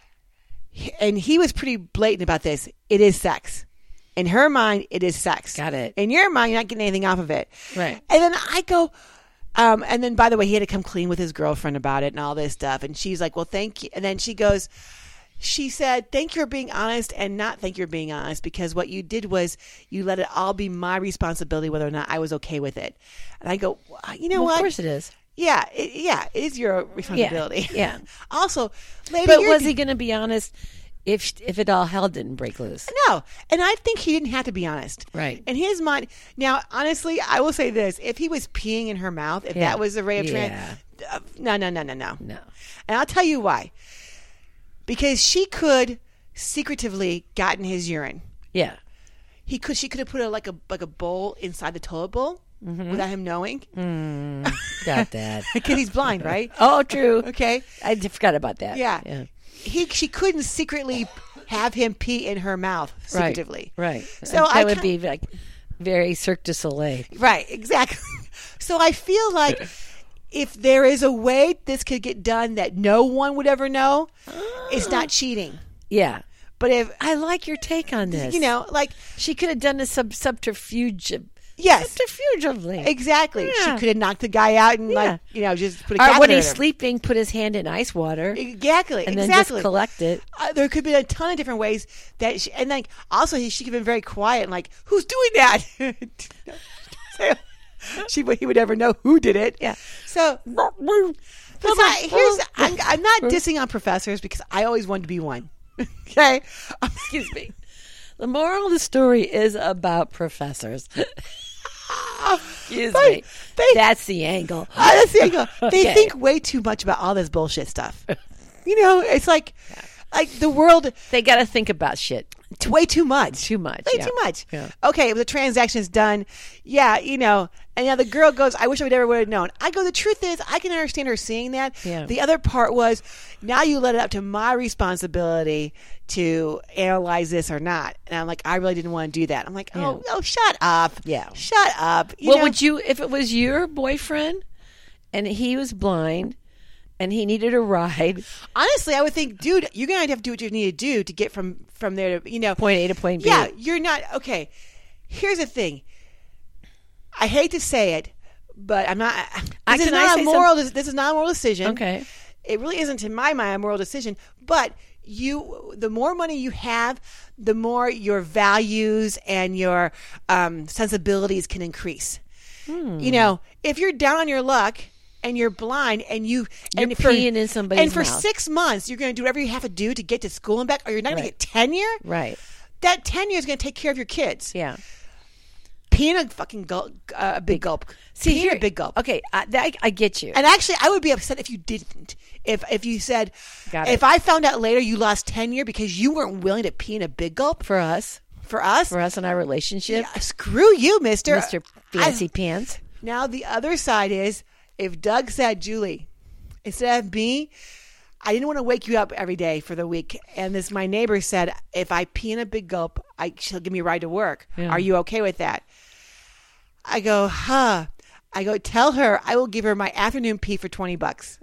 And he was pretty blatant about this. It is sex. In her mind, it is sex. Got it. In your mind, you're not getting anything off of it. Right. And then I go, um, and then by the way, he had to come clean with his girlfriend about it and all this stuff. And she's like, well, thank you. And then she goes, she said, thank you for being honest and not thank you for being honest, because what you did was you let it all be my responsibility whether or not I was okay with it. And I go, you know well, what? Of course it is. Yeah, it, yeah, it is your responsibility. Yeah. yeah. Also, lady, but you're was d- he going to be honest if if it all hell didn't break loose? No, and I think he didn't have to be honest. Right. In his mind, now honestly, I will say this: if he was peeing in her mouth, if Yeah. that was the ray of Yeah. trans, uh, no, no, no, no, no, No. And I'll tell you why. Because she could secretively gotten his urine. Yeah. He could. She could have put a like a like a bowl inside the toilet bowl. Mm-hmm. Without him knowing. Mm, got that. Because he's blind, right? Oh, true. Okay. I forgot about that. Yeah. yeah. He she couldn't secretly have him pee in her mouth secretively. Right. right. So that I would ca- be like very Cirque du Soleil. Right. Exactly. So I feel like if there is a way this could get done that no one would ever know, it's not cheating. Yeah. But if, I like your take on this. you know, like, she could have done this sub subterfuge. yes, Subterfugely. exactly. Yeah. She could have knocked the guy out and, Yeah. like, you know, just put a Or catheter when in he's him. sleeping, put his hand in ice water Exactly. and then exactly. just collect it. Uh, there could be a ton of different ways that she, and like also he, she could have been very quiet and like, who's doing that? she would he would never know who did it. Yeah. So but I, here's I'm, I'm not dissing on professors because I always wanted to be one. Okay. Excuse me. The moral of the story is about professors. Excuse They- me. they- That's the angle. Uh, that's the angle. They Okay. think way too much about all this bullshit stuff. You know, it's like like the world. They got to think about shit. It's way too much. Too much, Way yeah. too much. Yeah. Okay, the transaction is done. Yeah, you know, and now the girl goes, I wish I would never would have known. I go, the truth is, I can understand her seeing that. Yeah. The other part was, now you let it up to my responsibility to analyze this or not. And I'm like, I really didn't want to do that. I'm like, oh, oh, shut up. Yeah. Shut up. You What know? would you, if it was your boyfriend and he was blind and he needed a ride, Honestly, I would think, dude, you're going to have to do what you need to do to get from, from there to, you know. point A to point B? Yeah, you're not okay. Here's the thing. I hate to say it, but I'm not. I- This is can I not say a moral. This is not a moral decision. Okay. It really isn't, in my mind, a moral decision. But you, the more money you have, the more your values and your um, sensibilities can increase. Hmm. You know, if you're down on your luck and you're blind and you You're and for, peeing in somebody's and for mouth. six months you're going to do whatever you have to do to get to school and back, or you're not going Right. to get tenure. Right. That tenure is going to take care of your kids. Yeah. Peeing a fucking gulp, uh, a big gulp. See Peeing here, a big gulp. Okay, I, I, I get you. And actually, I would be upset if you didn't. If if you said, Got it. if I found out later you lost tenure because you weren't willing to pee in a big gulp For us, for us, for us in our relationship, yeah, screw you, Mister Mister Fancy I- Pants. Now the other side is, if Doug said, Julie, instead of me, I didn't want to wake you up every day for the week, and this my neighbor said, if I pee in a big gulp, I she'll give me a ride to work. Yeah. Are you okay with that? I go, huh. I go, tell her I will give her my afternoon pee for twenty bucks.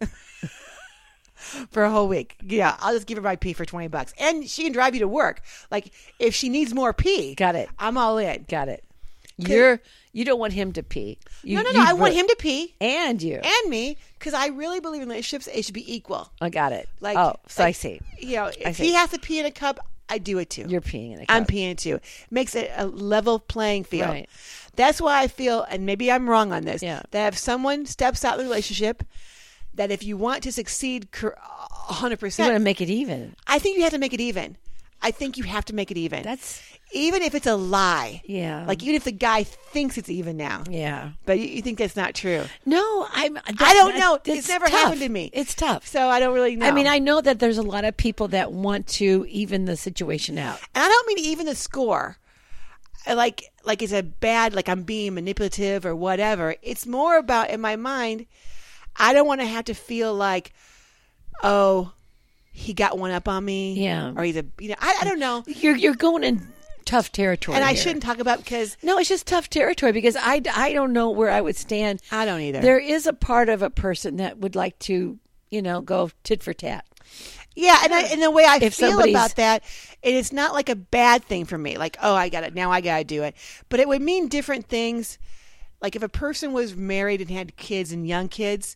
For a whole week. Yeah, I'll just give her my pee for twenty bucks. And she can drive you to work. Like, if she needs more pee, Got it. I'm all in. Got it. You're you don't want him to pee. You, No, no, no. you I want re- him to pee and you. and me because I really believe in relationships, it should be equal. I got it. Like, oh, so I like, see. You know, if see. he has to pee in a cup, I do it too. You're peeing in a cup. I'm peeing too. Makes it a level playing field. Right. That's why I feel, and maybe I'm wrong on this, Yeah. that if someone steps out of the relationship, that if you want to succeed cor- one hundred You want percent, to make it even. I think you have to make it even. I think you have to make it even. That's even if it's a lie. Yeah. Like even if the guy thinks it's even now. yeah. But you, you think that's not true. No, I'm. That, I don't that- know. It's It's never tough. happened to me. It's tough. So I don't really know. I mean, I know that there's a lot of people that want to even the situation out. And I don't mean even the score. I Like, like it's a bad, like I'm being manipulative or whatever. It's more about, in my mind, I don't want to have to feel like, oh, he got one up on me. Yeah. Or he's a, you know, I, I don't know. You're you're going in tough territory. And I here. shouldn't talk about because No, it's just tough territory because I, I don't know where I would stand. I don't either. There is a part of a person that would like to, you know, go tit for tat. Yeah, and I, and the way I If feel somebody's- about that, it is not like a bad thing for me. Like, oh, I got it now. I got to do it. But it would mean different things. Like if a person was married and had kids and young kids,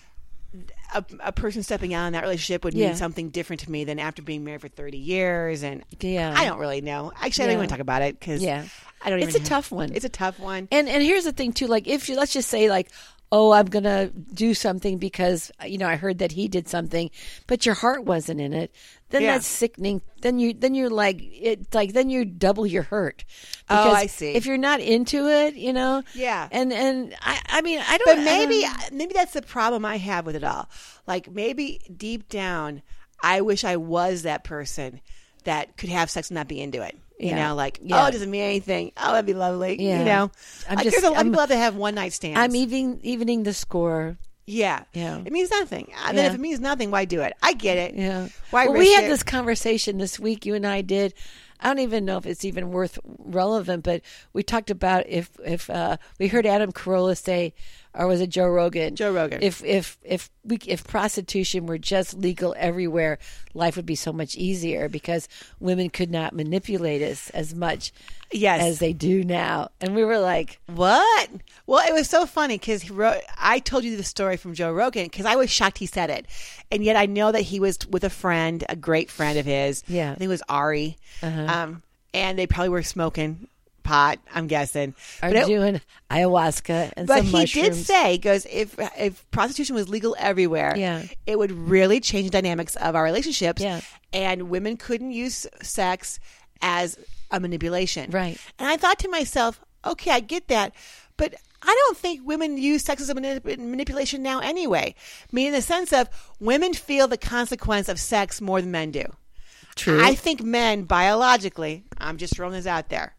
a, a person stepping out in that relationship would mean Yeah. something different to me than after being married for thirty years. And Yeah. I don't really know. Actually, I don't Yeah. even want to talk about it because Yeah. I don't. It's even a have- tough one. It's a tough one. And and here's the thing too, like if you let's just say like, oh, I'm gonna do something because you know I heard that he did something, but your heart wasn't in it. Then Yeah. that's sickening. Then you then you're like it's like then you double your hurt. Oh, Because I see. If you're not into it, you know. Yeah. And and I I mean I don't. But I maybe don't- maybe that's the problem I have with it all. Like maybe deep down, I wish I was that person that could have sex and not be into it. You Yeah. know, like Yeah. oh, it doesn't mean anything. Oh, that'd be lovely. Yeah. You know, I'm like, just- there's a lot I'm- of people out there that have one night stands. I'm even evening the score. yeah, Yeah. It means nothing. And then Yeah. if it means nothing, why do it? I get it. Yeah. Why well, risk we had it? this conversation this week. You and I did. I don't even know if it's even worth relevant, but we talked about if if uh, we heard Adam Carolla say, or was it Joe Rogan? Joe Rogan. If if if we, if prostitution were just legal everywhere, life would be so much easier because women could not manipulate us as much Yes. as they do now. And we were like, What? Well, it was so funny because I told you the story from Joe Rogan because I was shocked he said it. And yet I know that he was with a friend, a great friend of his. Yeah. I think it was Ari. Uh-huh. Um, and they probably were smoking pot, I'm guessing. are But it- doing ayahuasca and But some he mushrooms. did say, he goes, if if prostitution was legal everywhere, Yeah. it would really change the dynamics of our relationships. Yeah. And women couldn't use sex as a manipulation. Right. And I thought to myself, okay, I get that. But I don't think women use sex as a manip- manipulation now anyway. I mean, in the sense of women feel the consequence of sex more than men do. True. I think men, biologically, I'm just throwing this out there,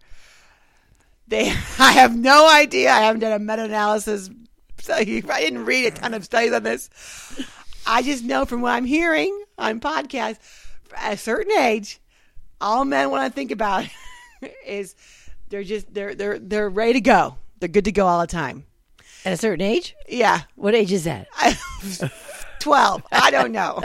They, I have no idea. I haven't done a meta-analysis. So I didn't read a ton of studies on this. I just know from what I'm hearing on podcasts, at a certain age, all men want to think about is they're just they're they're they're ready to go. They're good to go all the time. At a certain age? Yeah, What age is that? twelve. I don't know,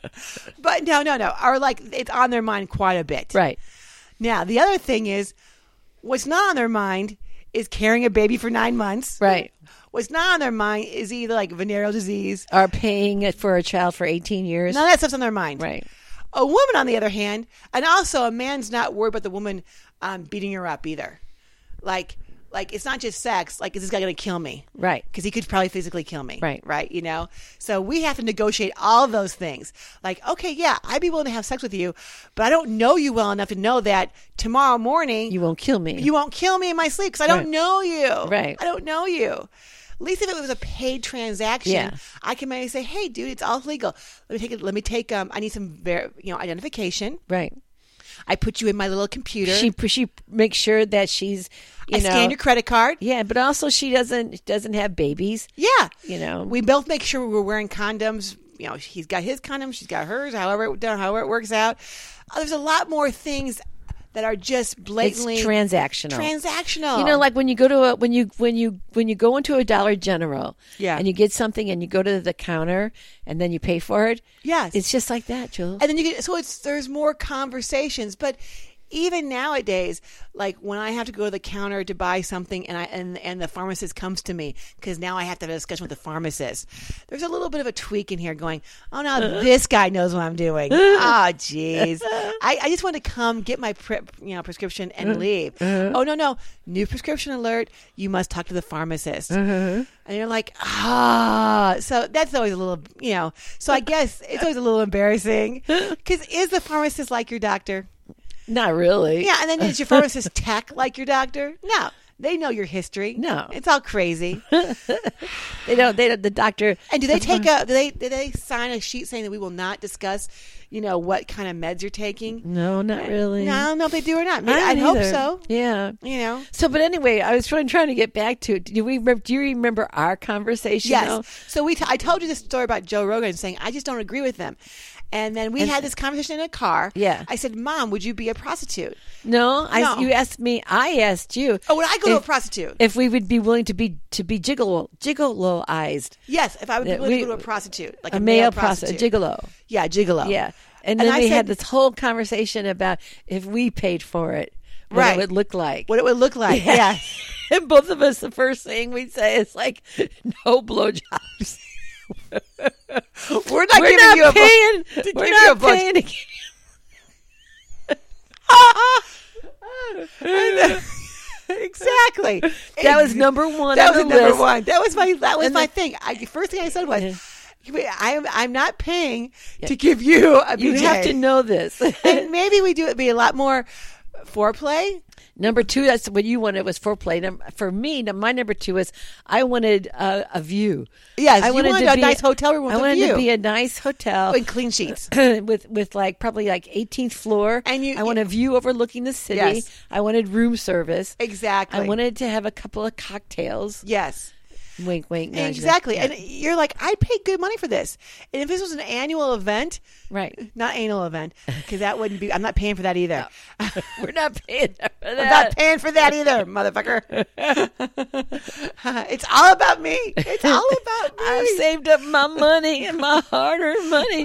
but no, no, no. Or like it's on their mind quite a bit. Right. Now the other thing is, what's not on their mind is carrying a baby for nine months. Right. What's not on their mind is either like venereal disease. Are paying it for a child for eighteen years. None of that stuff's on their mind. Right. A woman, on the other hand, and also a man's not worried about the woman um, beating her up either. Like, like it's not just sex. Like, is this guy going to kill me? Right. Because he could probably physically kill me. Right. Right. You know? So we have to negotiate all of those things. Like, okay, yeah, I'd be willing to have sex with you, but I don't know you well enough to know that tomorrow morning You won't kill me. you won't kill me in my sleep because I don't Right. know you. Right. I don't know you. At least if it was a paid transaction, Yeah. I can maybe say, "Hey, dude, it's all legal. Let me take it. Let me take. Um, I need some, ver- you know, identification. Right. I put you in my little computer. She she makes sure that she's you I know scan your credit card. yeah, but also she doesn't doesn't have babies. Yeah, You know. we both make sure we're wearing condoms. You know, he's got his condoms, she's got hers. However, it, however it works out. Uh, there's a lot more things that are just It's blatantly transactional. transactional. You know, like when you go to a when you when you when you go into a Dollar General, Yeah. and you get something and you go to the counter and then you pay for it. Yes. It's just like that, Jules. And then you get so it's there's more conversations, but even nowadays, like when I have to go to the counter to buy something, and I and and the pharmacist comes to me because now I have to have a discussion with the pharmacist. There's a little bit of a tweak in here, going, "Oh, now this guy knows what I'm doing." Oh, jeez, I, I just want to come get my pre, you know prescription and leave. Oh no, no, new prescription alert! You must talk to the pharmacist. And you're like, ah, so that's always a little, you know. So I guess it's always a little embarrassing because is the pharmacist like your doctor? Not really. Yeah, and then is your pharmacist tech like your doctor? No, they know your history. No. It's all crazy. They don't. They don't. The doctor. And do they take a? Do they do they sign a sheet saying that we will not discuss, you know, what kind of meds you're taking? No, not really. No, I don't know if they do or not. I Maybe, don't I'd hope either. so. Yeah. You know. So, but anyway, I was trying trying to get back to it. Do we? remem- Do you remember our conversation? Yes. though? So we, t- I told you this story about Joe Rogan saying I just don't agree with them, and then we And- had this conversation in a car. Yeah. I said, "Mom, would you be a prostitute?" No, I. No. You asked me. I asked you. Oh, would I go to a if- prostitute? If we would be willing to be to be gigolo gigoloized, Yes, if I would be that willing we- to go to a prostitute, like a, a, male, prostitute, prostitute, gigolo. yeah, gigolo, Yeah. And And then I we said- had this whole conversation about if we paid for it, what Right. it would look like. what it would look like. Yeah. Yeah, And both of us, the first thing we'd say is like, no blowjobs. we're not We're giving not you a blow- paying. to We're give you a not blow- paying to give exactly. That was number one That on was the number list. one. That was my that was And my then- thing. I, the first thing I said was, Yeah. "I'm I'm not paying to give you a B J." You have to know this. And maybe we do it be a lot more foreplay. Number two, that's what you wanted was foreplay. Num- For me, num- my number two is I wanted uh, a view. Yes, I you wanted to a be nice hotel room with I a wanted view. to be a nice hotel and clean sheets. with with like probably like eighteenth floor. And you- I want a view overlooking the city. Yes. I wanted room service. Exactly. I wanted to have a couple of cocktails. Yes. Wink, wink. nudge, Exactly. nudge. And you're like, I paid good money for this. And if this was an annual event, Right. not anal event, because that wouldn't be, I'm not paying for that either. We're not paying for that. I'm not paying for that either, motherfucker. It's all about me. It's all about me. I've saved up my money and my hard-earned money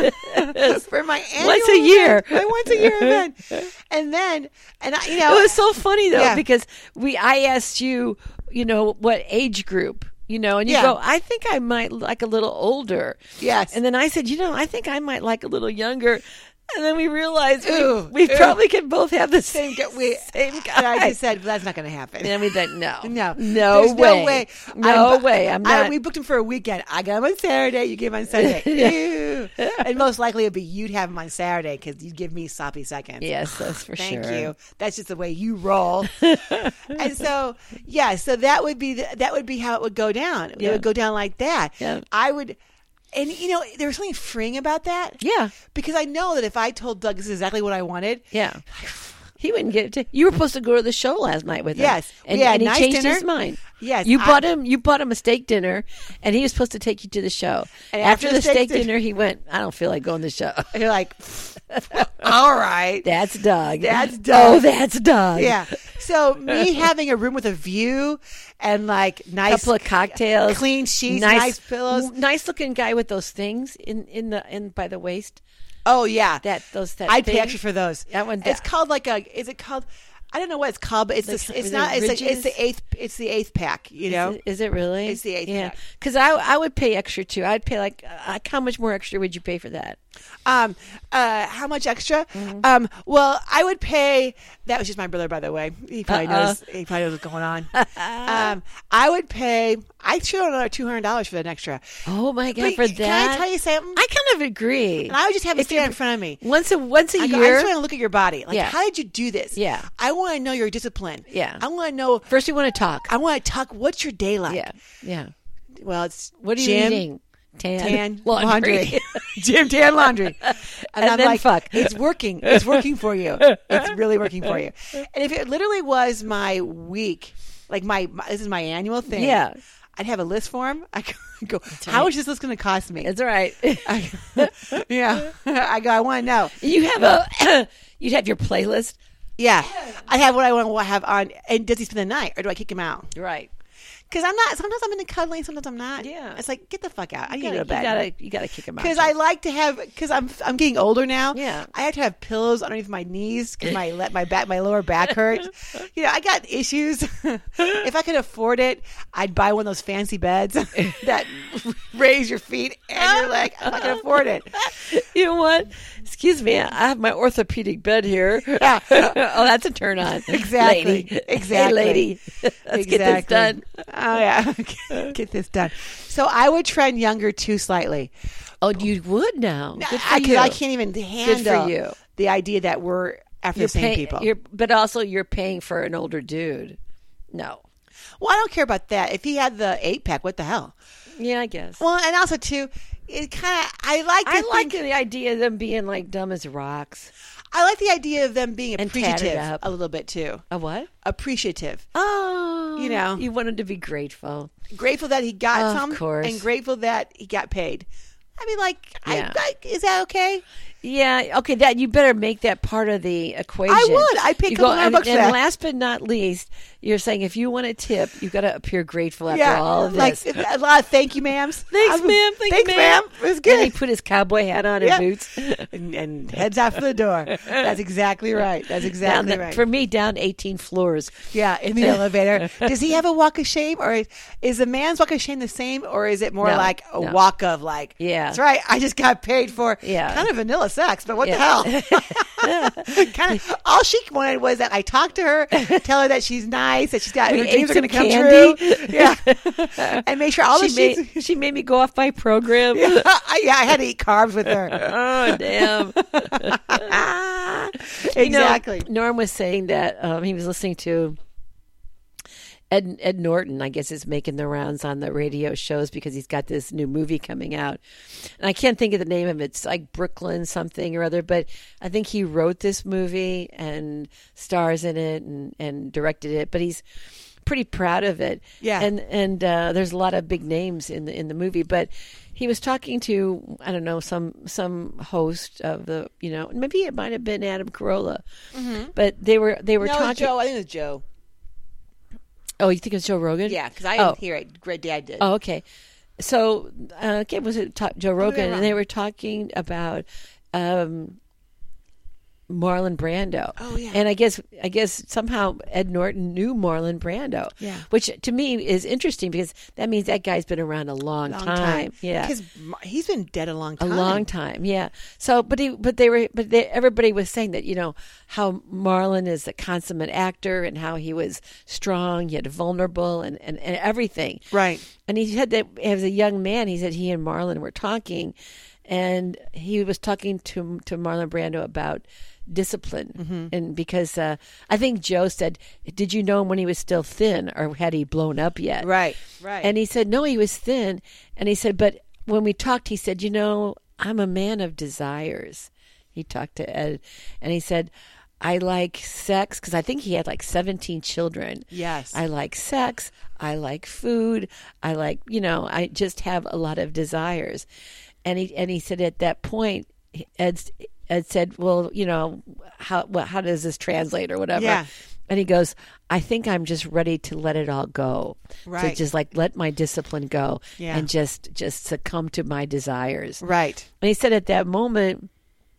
for my annual once a year. event, my once a year event. And then, and I, you know, It was so funny though Yeah. because we I asked you, you know, what age group, you know, and you Yeah. go, I think I might like a little older. Yes. And then I said, you know, I think I might like a little younger. And then we realized Ooh, we, we ooh. probably can both have the same Same guy- we- same guy. and I just said, well, that's not going to happen. And then we thought, no, No, no There's way, no way, no I'm- way. I'm I- not. we booked him for a weekend. I got him on Saturday. You give him on Sunday. Ew. And most likely it'd be you'd have him on Saturday because you'd give me sloppy seconds. yes, that's for Thank sure. you. That's just the way you roll. And so, yeah, so that would be the, that would be how it would go down. It Yeah. would go down like that. Yeah. I would, and you know, there was something freeing about that. Yeah, Because I know that if I told Doug this is exactly what I wanted, yeah. He wouldn't get it. To, you were supposed to go to the show last night with him. Yes. and, We had and he nice changed dinner. his mind. Yes, you I- bought him. You bought him a steak dinner, and he was supposed to take you to the show. And after, after the the steak steak dinner- dinner, he went. I don't feel like going to the show. and you're like, all right. That's Doug. That's Doug. Oh, that's Doug. Yeah. So me having a room with a view and like nice couple of cocktails, clean sheets, nice pillows. nice looking guy with those things in in the in by the waist. Oh yeah, That those that I'd pay thing. extra for those. That one- It's called like a. Is it called? I don't know what it's called, but it's Like, the, it's are not. they It's like ridges? it's the eighth. It's the eighth pack. You know. Is it, is it really? It's the eighth Yeah, pack. because I I would pay extra too. I'd pay like uh, how much more extra would you pay for that? Um. Uh. How much extra? Mm-hmm. Um. Well, I would pay. That was just my brother, by the way. He probably Uh-uh. knows. He probably knows what's going on. um. I would pay. I should have another two hundred dollars for that extra. Oh my god! But For can that, I tell you something? I kind of agree. And I would just have it If you- stand in front of me. Once a once a I, go, I year. just want to look at your body. Like, Yeah. how did you do this? Yeah. I want to know your discipline. Yeah. I want to know. First, we want to talk. I want to talk. What's your day like? Yeah, yeah. Well, it's What are you gym, eating? Tan, Tan laundry. laundry. Gym, tan, laundry. And, And I'm then like, fuck. it's working. It's working for you. It's really working for you. And if it literally was my week, like my, my this is my annual thing. Yeah. I'd have a list for him. I could go, how much is this going to cost me? That's all right. I, yeah. I go, I want to know. You have a you'd have your playlist, Yeah. I have what I want to have on. And does he spend the night or do I kick him out? right? Because I'm not, sometimes I'm into cuddling, sometimes I'm not. Yeah. It's like, get the fuck out. I You need to gotta, go to bed. you gotta, you gotta kick him out. Because I like to have, because I'm I'm getting older now. Yeah. I have to have pillows underneath my knees because my let my back my lower back hurts. You know, I got issues. If I could afford it, I'd buy one of those fancy beds that raise your feet and your leg. I'm not gonna afford it. You know what? Excuse me. I have my orthopedic bed here. Yeah. Oh, that's a turn on. Exactly. Lady. Exactly. Hey, lady. Let's get this done. Oh yeah, get this done. So I would trend younger too slightly. Oh, you would now. Good for I, you. I can't even handle you. the idea that we're after You're the same pay- people. You're, but also, you're paying for an older dude. No. Well, I don't care about that. If he had the eight pack, what the hell? Yeah, I guess. Well, and also too, it kind of I like to I like think, the idea of them being like dumb as rocks. I like the idea of them being And tatted appreciative up. a little bit too. A what? Appreciative, Oh, You know. you want him to be grateful. grateful that he got Of some, course. and grateful that he got paid. I mean, like, Yeah. I, I, is that okay? Yeah, okay. That you better make that part of the equation. I would. I'd pay a You couple go- hundred and, bucks for and that. last but not least, you're saying if you want a tip, you got to appear grateful after Yeah, all of like this. a lot of thank you, ma'ams. Thanks, I'm- ma'am. Thanks, Thanks, ma'am. It was Then he good. put his cowboy hat on and Yeah. boots. And, and heads out for the door. That's exactly right. That's Down exactly the- right. For me, down eighteen floors. Yeah, in the elevator. Does he have a walk of shame, or is, is the man's walk of shame the same, or is it more No, like a no. walk of like, Yeah. that's right, I just got paid for Yeah. kind of vanilla sex, but what Yeah. the hell? kind of all she wanted was that I talk to her, tell her that she's nice, that she's got We her ate dreams are going to some come candy. true. Yeah, and make sure all the She sheets. made, she made me go off my program. yeah, I, yeah, I had to eat carbs with her. Oh, damn. Exactly. You know, Norm was saying that um, he was listening to Ed, Ed Norton, I guess, is making the rounds on the radio shows because he's got this new movie coming out. And I can't think of the name of it. It's like Brooklyn something or other, but I think he wrote this movie and stars in it and, and directed it. But he's pretty proud of it. Yeah. And and uh, there's a lot of big names in the in the movie, but he was talking to, I don't know, some some host of the, you know, maybe it might have been Adam Carolla, Mm-hmm. but they were they were No, it was talking. Joe. I think it was Joe. Oh, you think it's Joe Rogan? Yeah, because I didn't Oh. hear it. Great Dad did. Oh, okay. So, uh, again, was it ta- Joe maybe I'm Rogan? wrong. And they were talking about um, Marlon Brando. Oh, yeah. And I guess I guess somehow Ed Norton knew Marlon Brando. Yeah. Which to me is interesting because that means that guy's been around a long, Long time. time. Yeah. Because he's been dead a long A time. long time, yeah. So, but he, but they were, but they, everybody was saying that, you know, how Marlon is a consummate actor and how he was strong yet vulnerable and, and, and everything. Right. And he said that as a young man, he said he and Marlon were talking, and he was talking to to Marlon Brando about discipline, Mm-hmm. and because uh, I think Joe said, "Did you know him when he was still thin, or had he blown up yet?" Right. Right. And he said, "No, he was thin." And he said, "But when we talked, he said, you know, I'm a man of desires." He talked to Ed, and he said, "I like sex," because I think he had like seventeen children. Yes. I like sex. I like food. I like, you know, I just have a lot of desires. And he and he said at that point, Ed, Ed said, "Well, you know, how well, how does this translate or whatever?" Yeah. And he goes, "I think I'm just ready to let it all go, Right. to just like let my discipline go, Yeah. and just just succumb to my desires." Right. And he said at that moment,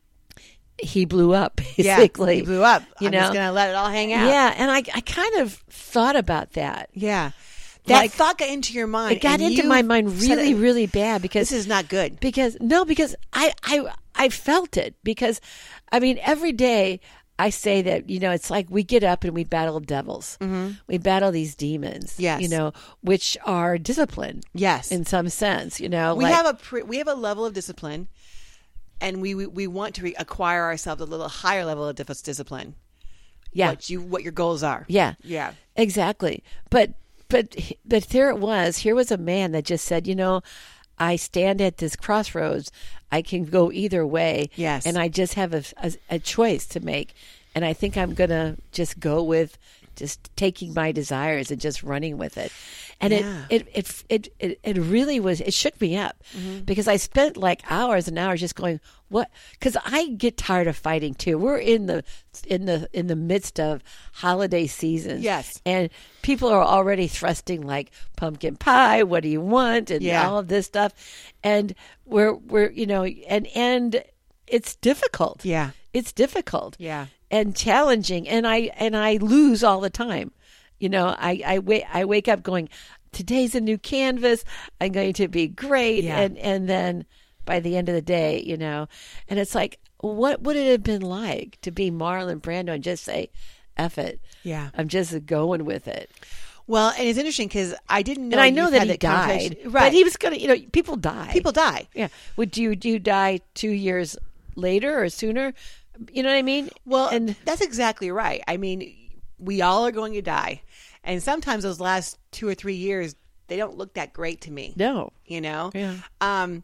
he blew up Yeah. basically. He blew up. You I'm know? just going to let it all hang out. Yeah, and I I kind of thought about that. Yeah. That Like, thought got into your mind. It got and into you my mind said really, it, really bad because This is not good. because no, because I I I felt it because I mean every day I say that, you know, it's like we get up and we battle devils. Mm-hmm. We battle these demons, Yes. you know, which are discipline Yes. in some sense, you know. we like, have a pre- we have a level of discipline, and we we, we want to re- acquire ourselves a little higher level of dis- discipline. yeah, What you what your goals are. yeah, Yeah. exactly. But but but there it was. Here was a man that just said, you know, I stand at this crossroads. I can go either way. Yes. And I just have a, a, a choice to make. And I think I'm going to just go with just taking my desires and just running with it. And Yeah. it, it, it, it, it, it really was, it shook me up Mm-hmm. because I spent like hours and hours just going, what? Because I get tired of fighting too. We're in the, in the, in the midst of holiday season. Yes. And people are already thrusting like pumpkin pie. What do you want? And Yeah. all of this stuff. And we're, we're, you know, and, and it's difficult. Yeah. It's difficult. Yeah. And challenging. And I, and I lose all the time. You know, I, I wake, I wake up going, today's a new canvas. I'm going to be great. Yeah. And, and then by the end of the day, you know, and it's like, what would it have been like to be Marlon Brando and just say, F it. Yeah. I'm just going with it. Well, and it's interesting because I didn't know. And I know you've that had he conversation- died. Right. But he was going to, you know, people die. People die. Yeah. Would you, do you die two years later or sooner? You know what I mean? Well, and that's exactly right. I mean, we all are going to die. And sometimes those last two or three years, they don't look that great to me. no. You know? Yeah. Um,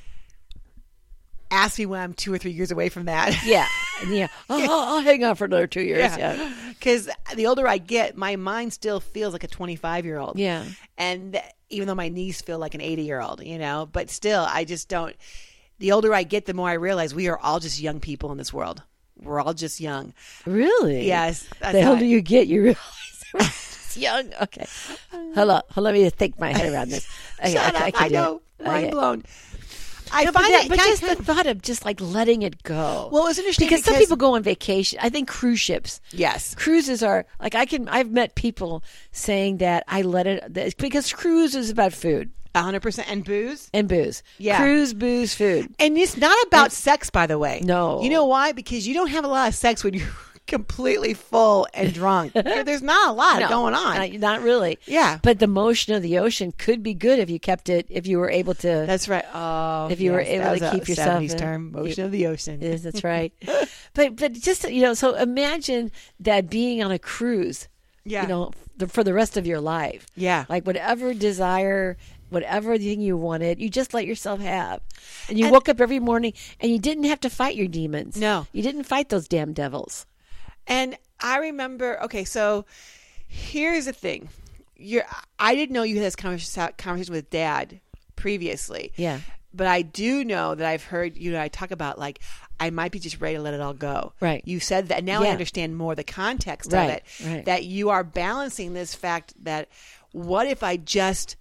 ask me when I'm two or three years away from that. Yeah. And yeah. Oh, I'll, I'll hang on for another two years. Yeah. Because the older I get, my mind still feels like a twenty-five year old. Yeah. And th- even though my knees feel like an eighty year old, you know, but still, I just don't. The older I get, the more I realize we are all just young people in this world. We're all just young. Really? Yes. That's The how older I- you get, you realize we're just young. Okay. Hold on. Hold on. Let me think my head around this. Okay, Shut okay, up. can I do know. it. Mind Okay. blown. I No, but find that- it. but can I just tell- the thought of just like letting it go. Well, it's interesting because, some because- people go on vacation. I think cruise ships. Yes. Cruises are like I can. I've met people saying that I let it that- because cruise is about food one hundred percent. And booze. and booze. Yeah. Cruise, booze, food. And it's not about sex, by the way. No. You know why? Because you don't have a lot of sex when you're completely full and drunk. There's not a lot No, going on. Not, not really. Yeah. But the motion of the ocean could be good if you kept it. If you were able to. That's right. Oh, If you were yes, able that to was a keep yourself seventies in- term, motion of the ocean. Yes, that's right. but but just you know, so imagine that being on a cruise. Yeah. You know, the, for the rest of your life. Yeah. Like whatever desire, whatever thing you wanted, you just let yourself have. And you And- woke up every morning and you didn't have to fight your demons. No. You didn't fight those damn devils. And I remember, okay, so here's the thing. you're. I didn't know you had this conversation conversation with Dad previously. Yeah. But I do know that I've heard you know I talk about like I might be just ready to let it all go. Right. You said that. Now Yeah. I understand more the context Right, of it. right. That you are balancing this fact that what if I just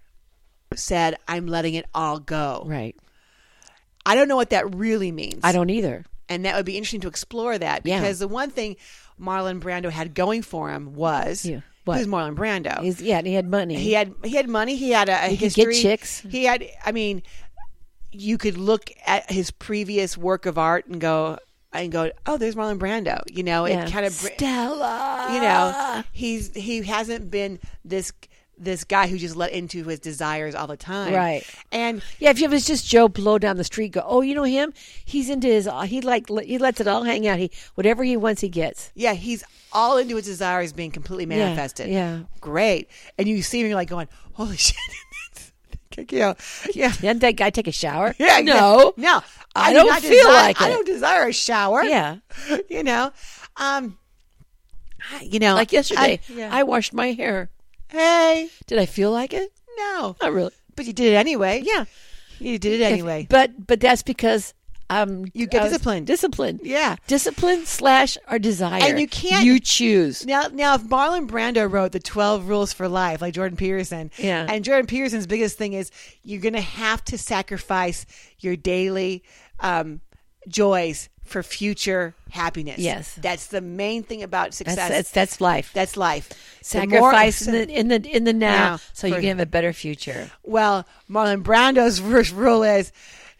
said I'm letting it all go? Right. I don't know what that really means. I don't either. And that would be interesting to explore that Yeah. because the one thing Marlon Brando had going for him was Yeah. What? he was Marlon Brando. He's, yeah, and he had money. He had he had money. He had a, a He could history. get chicks. He had. I mean, you could look at his previous work of art and go and go, oh, there's Marlon Brando. You know, yeah. it kind of Stella. you know he's he hasn't been this this guy who just let into his desires all the time. Right. And Yeah, if it was just Joe Blow down the street, go, oh, you know him? He's into his, he like, he lets it all hang out. He Whatever he wants, he gets. yeah, he's all into his desires being completely manifested. yeah. Great. And you see him, you're like going, holy shit. you know, yeah. Didn't that guy take a shower? Yeah, No. yeah. No. I do don't not feel desire- like I it. don't desire a shower. Yeah. You know, um, you know, Like yesterday, I, yeah. I washed my hair. hey, Did I feel like it? no, Not really. but you did it anyway. Yeah. You did it anyway. If- but but that's because um You get I was disciplined. Disciplined. Yeah. Discipline slash our desire. And you can't- You choose. Now, now, if Marlon Brando wrote the twelve rules for life, like Jordan Peterson, Yeah. and Jordan Peterson's biggest thing is you're going to have to sacrifice your daily um, joys for future happiness. Yes. That's the main thing about success. That's that's, that's life. That's life. The more- Sacrifice in the in the in the now, Now, so you for- can have a better future. Well, Marlon Brando's first rule is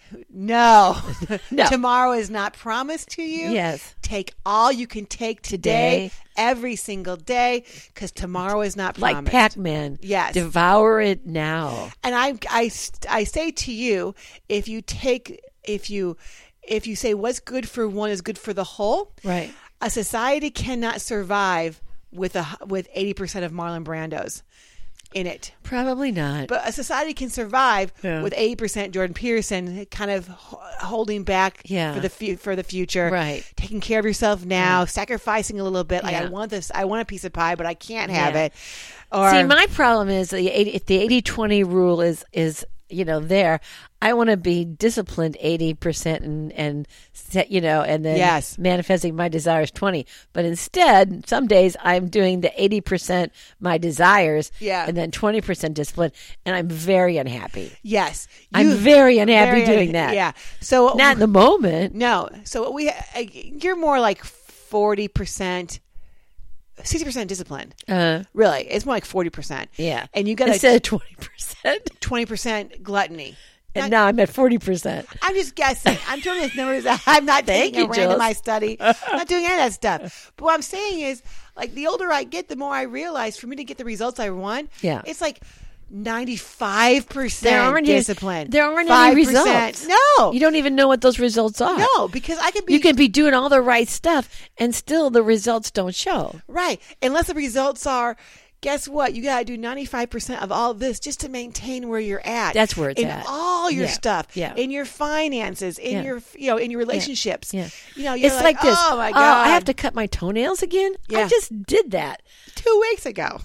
no. No. Tomorrow is not promised to you. Yes. Take all you can take today, Today. every single day, because tomorrow is not Like promised. Pac-Man. Yes. Devour it now. And I, I, I say to you, if you take, if you, if you say what's good for one is good for the whole, Right. a society cannot survive with a with eighty percent of Marlon Brando's in it. Probably not. But a society can survive Yeah. with eighty percent Jordan Peterson kind of ho- holding back Yeah. for the fu- for the future. Right. Taking care of yourself now, sacrificing a little bit. Like I Yeah. want this, I want a piece of pie, but I can't have Yeah. it. Or See, my problem is the eighty, if the eighty twenty rule is is you know there, I want to be disciplined eighty percent and and set, you know and then Yes. manifesting my desires twenty. But instead, some days I'm doing the eighty percent my desires, Yeah. and then twenty percent discipline, and I'm very unhappy. yes, I'm You- very unhappy very- doing that. Yeah. So Not in the moment. no. So we you're more like forty percent. sixty percent disciplined. Uh, Really. It's more like forty percent. yeah, And you got instead a of twenty percent, twenty percent gluttony. and now I'm at forty percent. I'm just guessing. I'm throwing these numbers out. I'm not Thank taking you, a Jules. randomized study. I'm not doing any of that stuff. But what I'm saying is, like, the older I get, the more I realize for me to get the results I want, Yeah. it's like ninety-five percent There aren't any- discipline. there aren't any five percent results. No. You don't even know what those results are. no, because I could be You can be doing all the right stuff, and still the results don't show. right. Unless the results are, guess what? You got to do ninety-five percent of all of this just to maintain where you're at. That's where it's in at. all your Yeah. stuff. Yeah. In your finances, in Yeah. your, you know, in your relationships. Yeah. You know, you're It's like, this. Oh my Oh, God. I have to cut my toenails again? I Yeah. just did that. two weeks ago.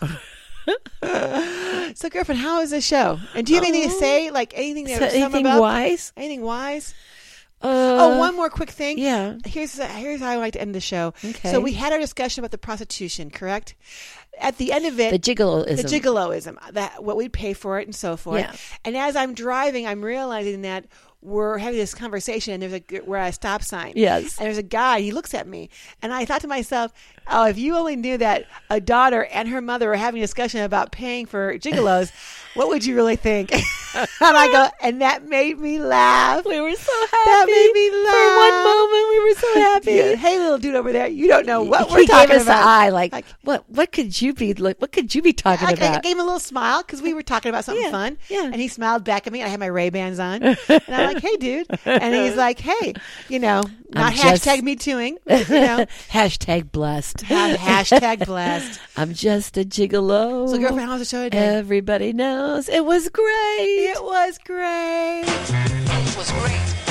So, girlfriend, how is this show? And do you have anything to say? Like anything that So some anything about, wise? Anything wise? Uh, Oh, one more quick thing. yeah. Here's here's how I like to end the show. Okay. So we had our discussion about the prostitution, correct? At the end of it, The gigoloism. the gigoloism, that what we'd pay for it and so forth. Yeah. And as I'm driving, I'm realizing that we're having this conversation, and there's a we're at a stop sign. Yes. And there's a guy. He looks at me, and I thought to myself, "Oh, if you only knew that a daughter and her mother were having a discussion about paying for gigolos, what would you really think?" And I go, and that made me laugh. We were so happy. That made me laugh. For one moment, we were so happy. Yeah, hey, little dude over there, you don't know what he we're talking gave us about. the eye, like, Like- what? What could you be? Like, what could you be talking I, I about? gave him a little smile because we were talking about something Yeah, fun. yeah. And he smiled back at me. And I had my Ray Bans on, and I'm like, "Hey, dude!" And he's like, "Hey, you know, not I'm just- hashtag me tooing, you know, Hashtag blessed. ha- hashtag blessed." I'm just a gigolo. So, girlfriend, how was the show today? Everybody knows it was great. It was great. It was great.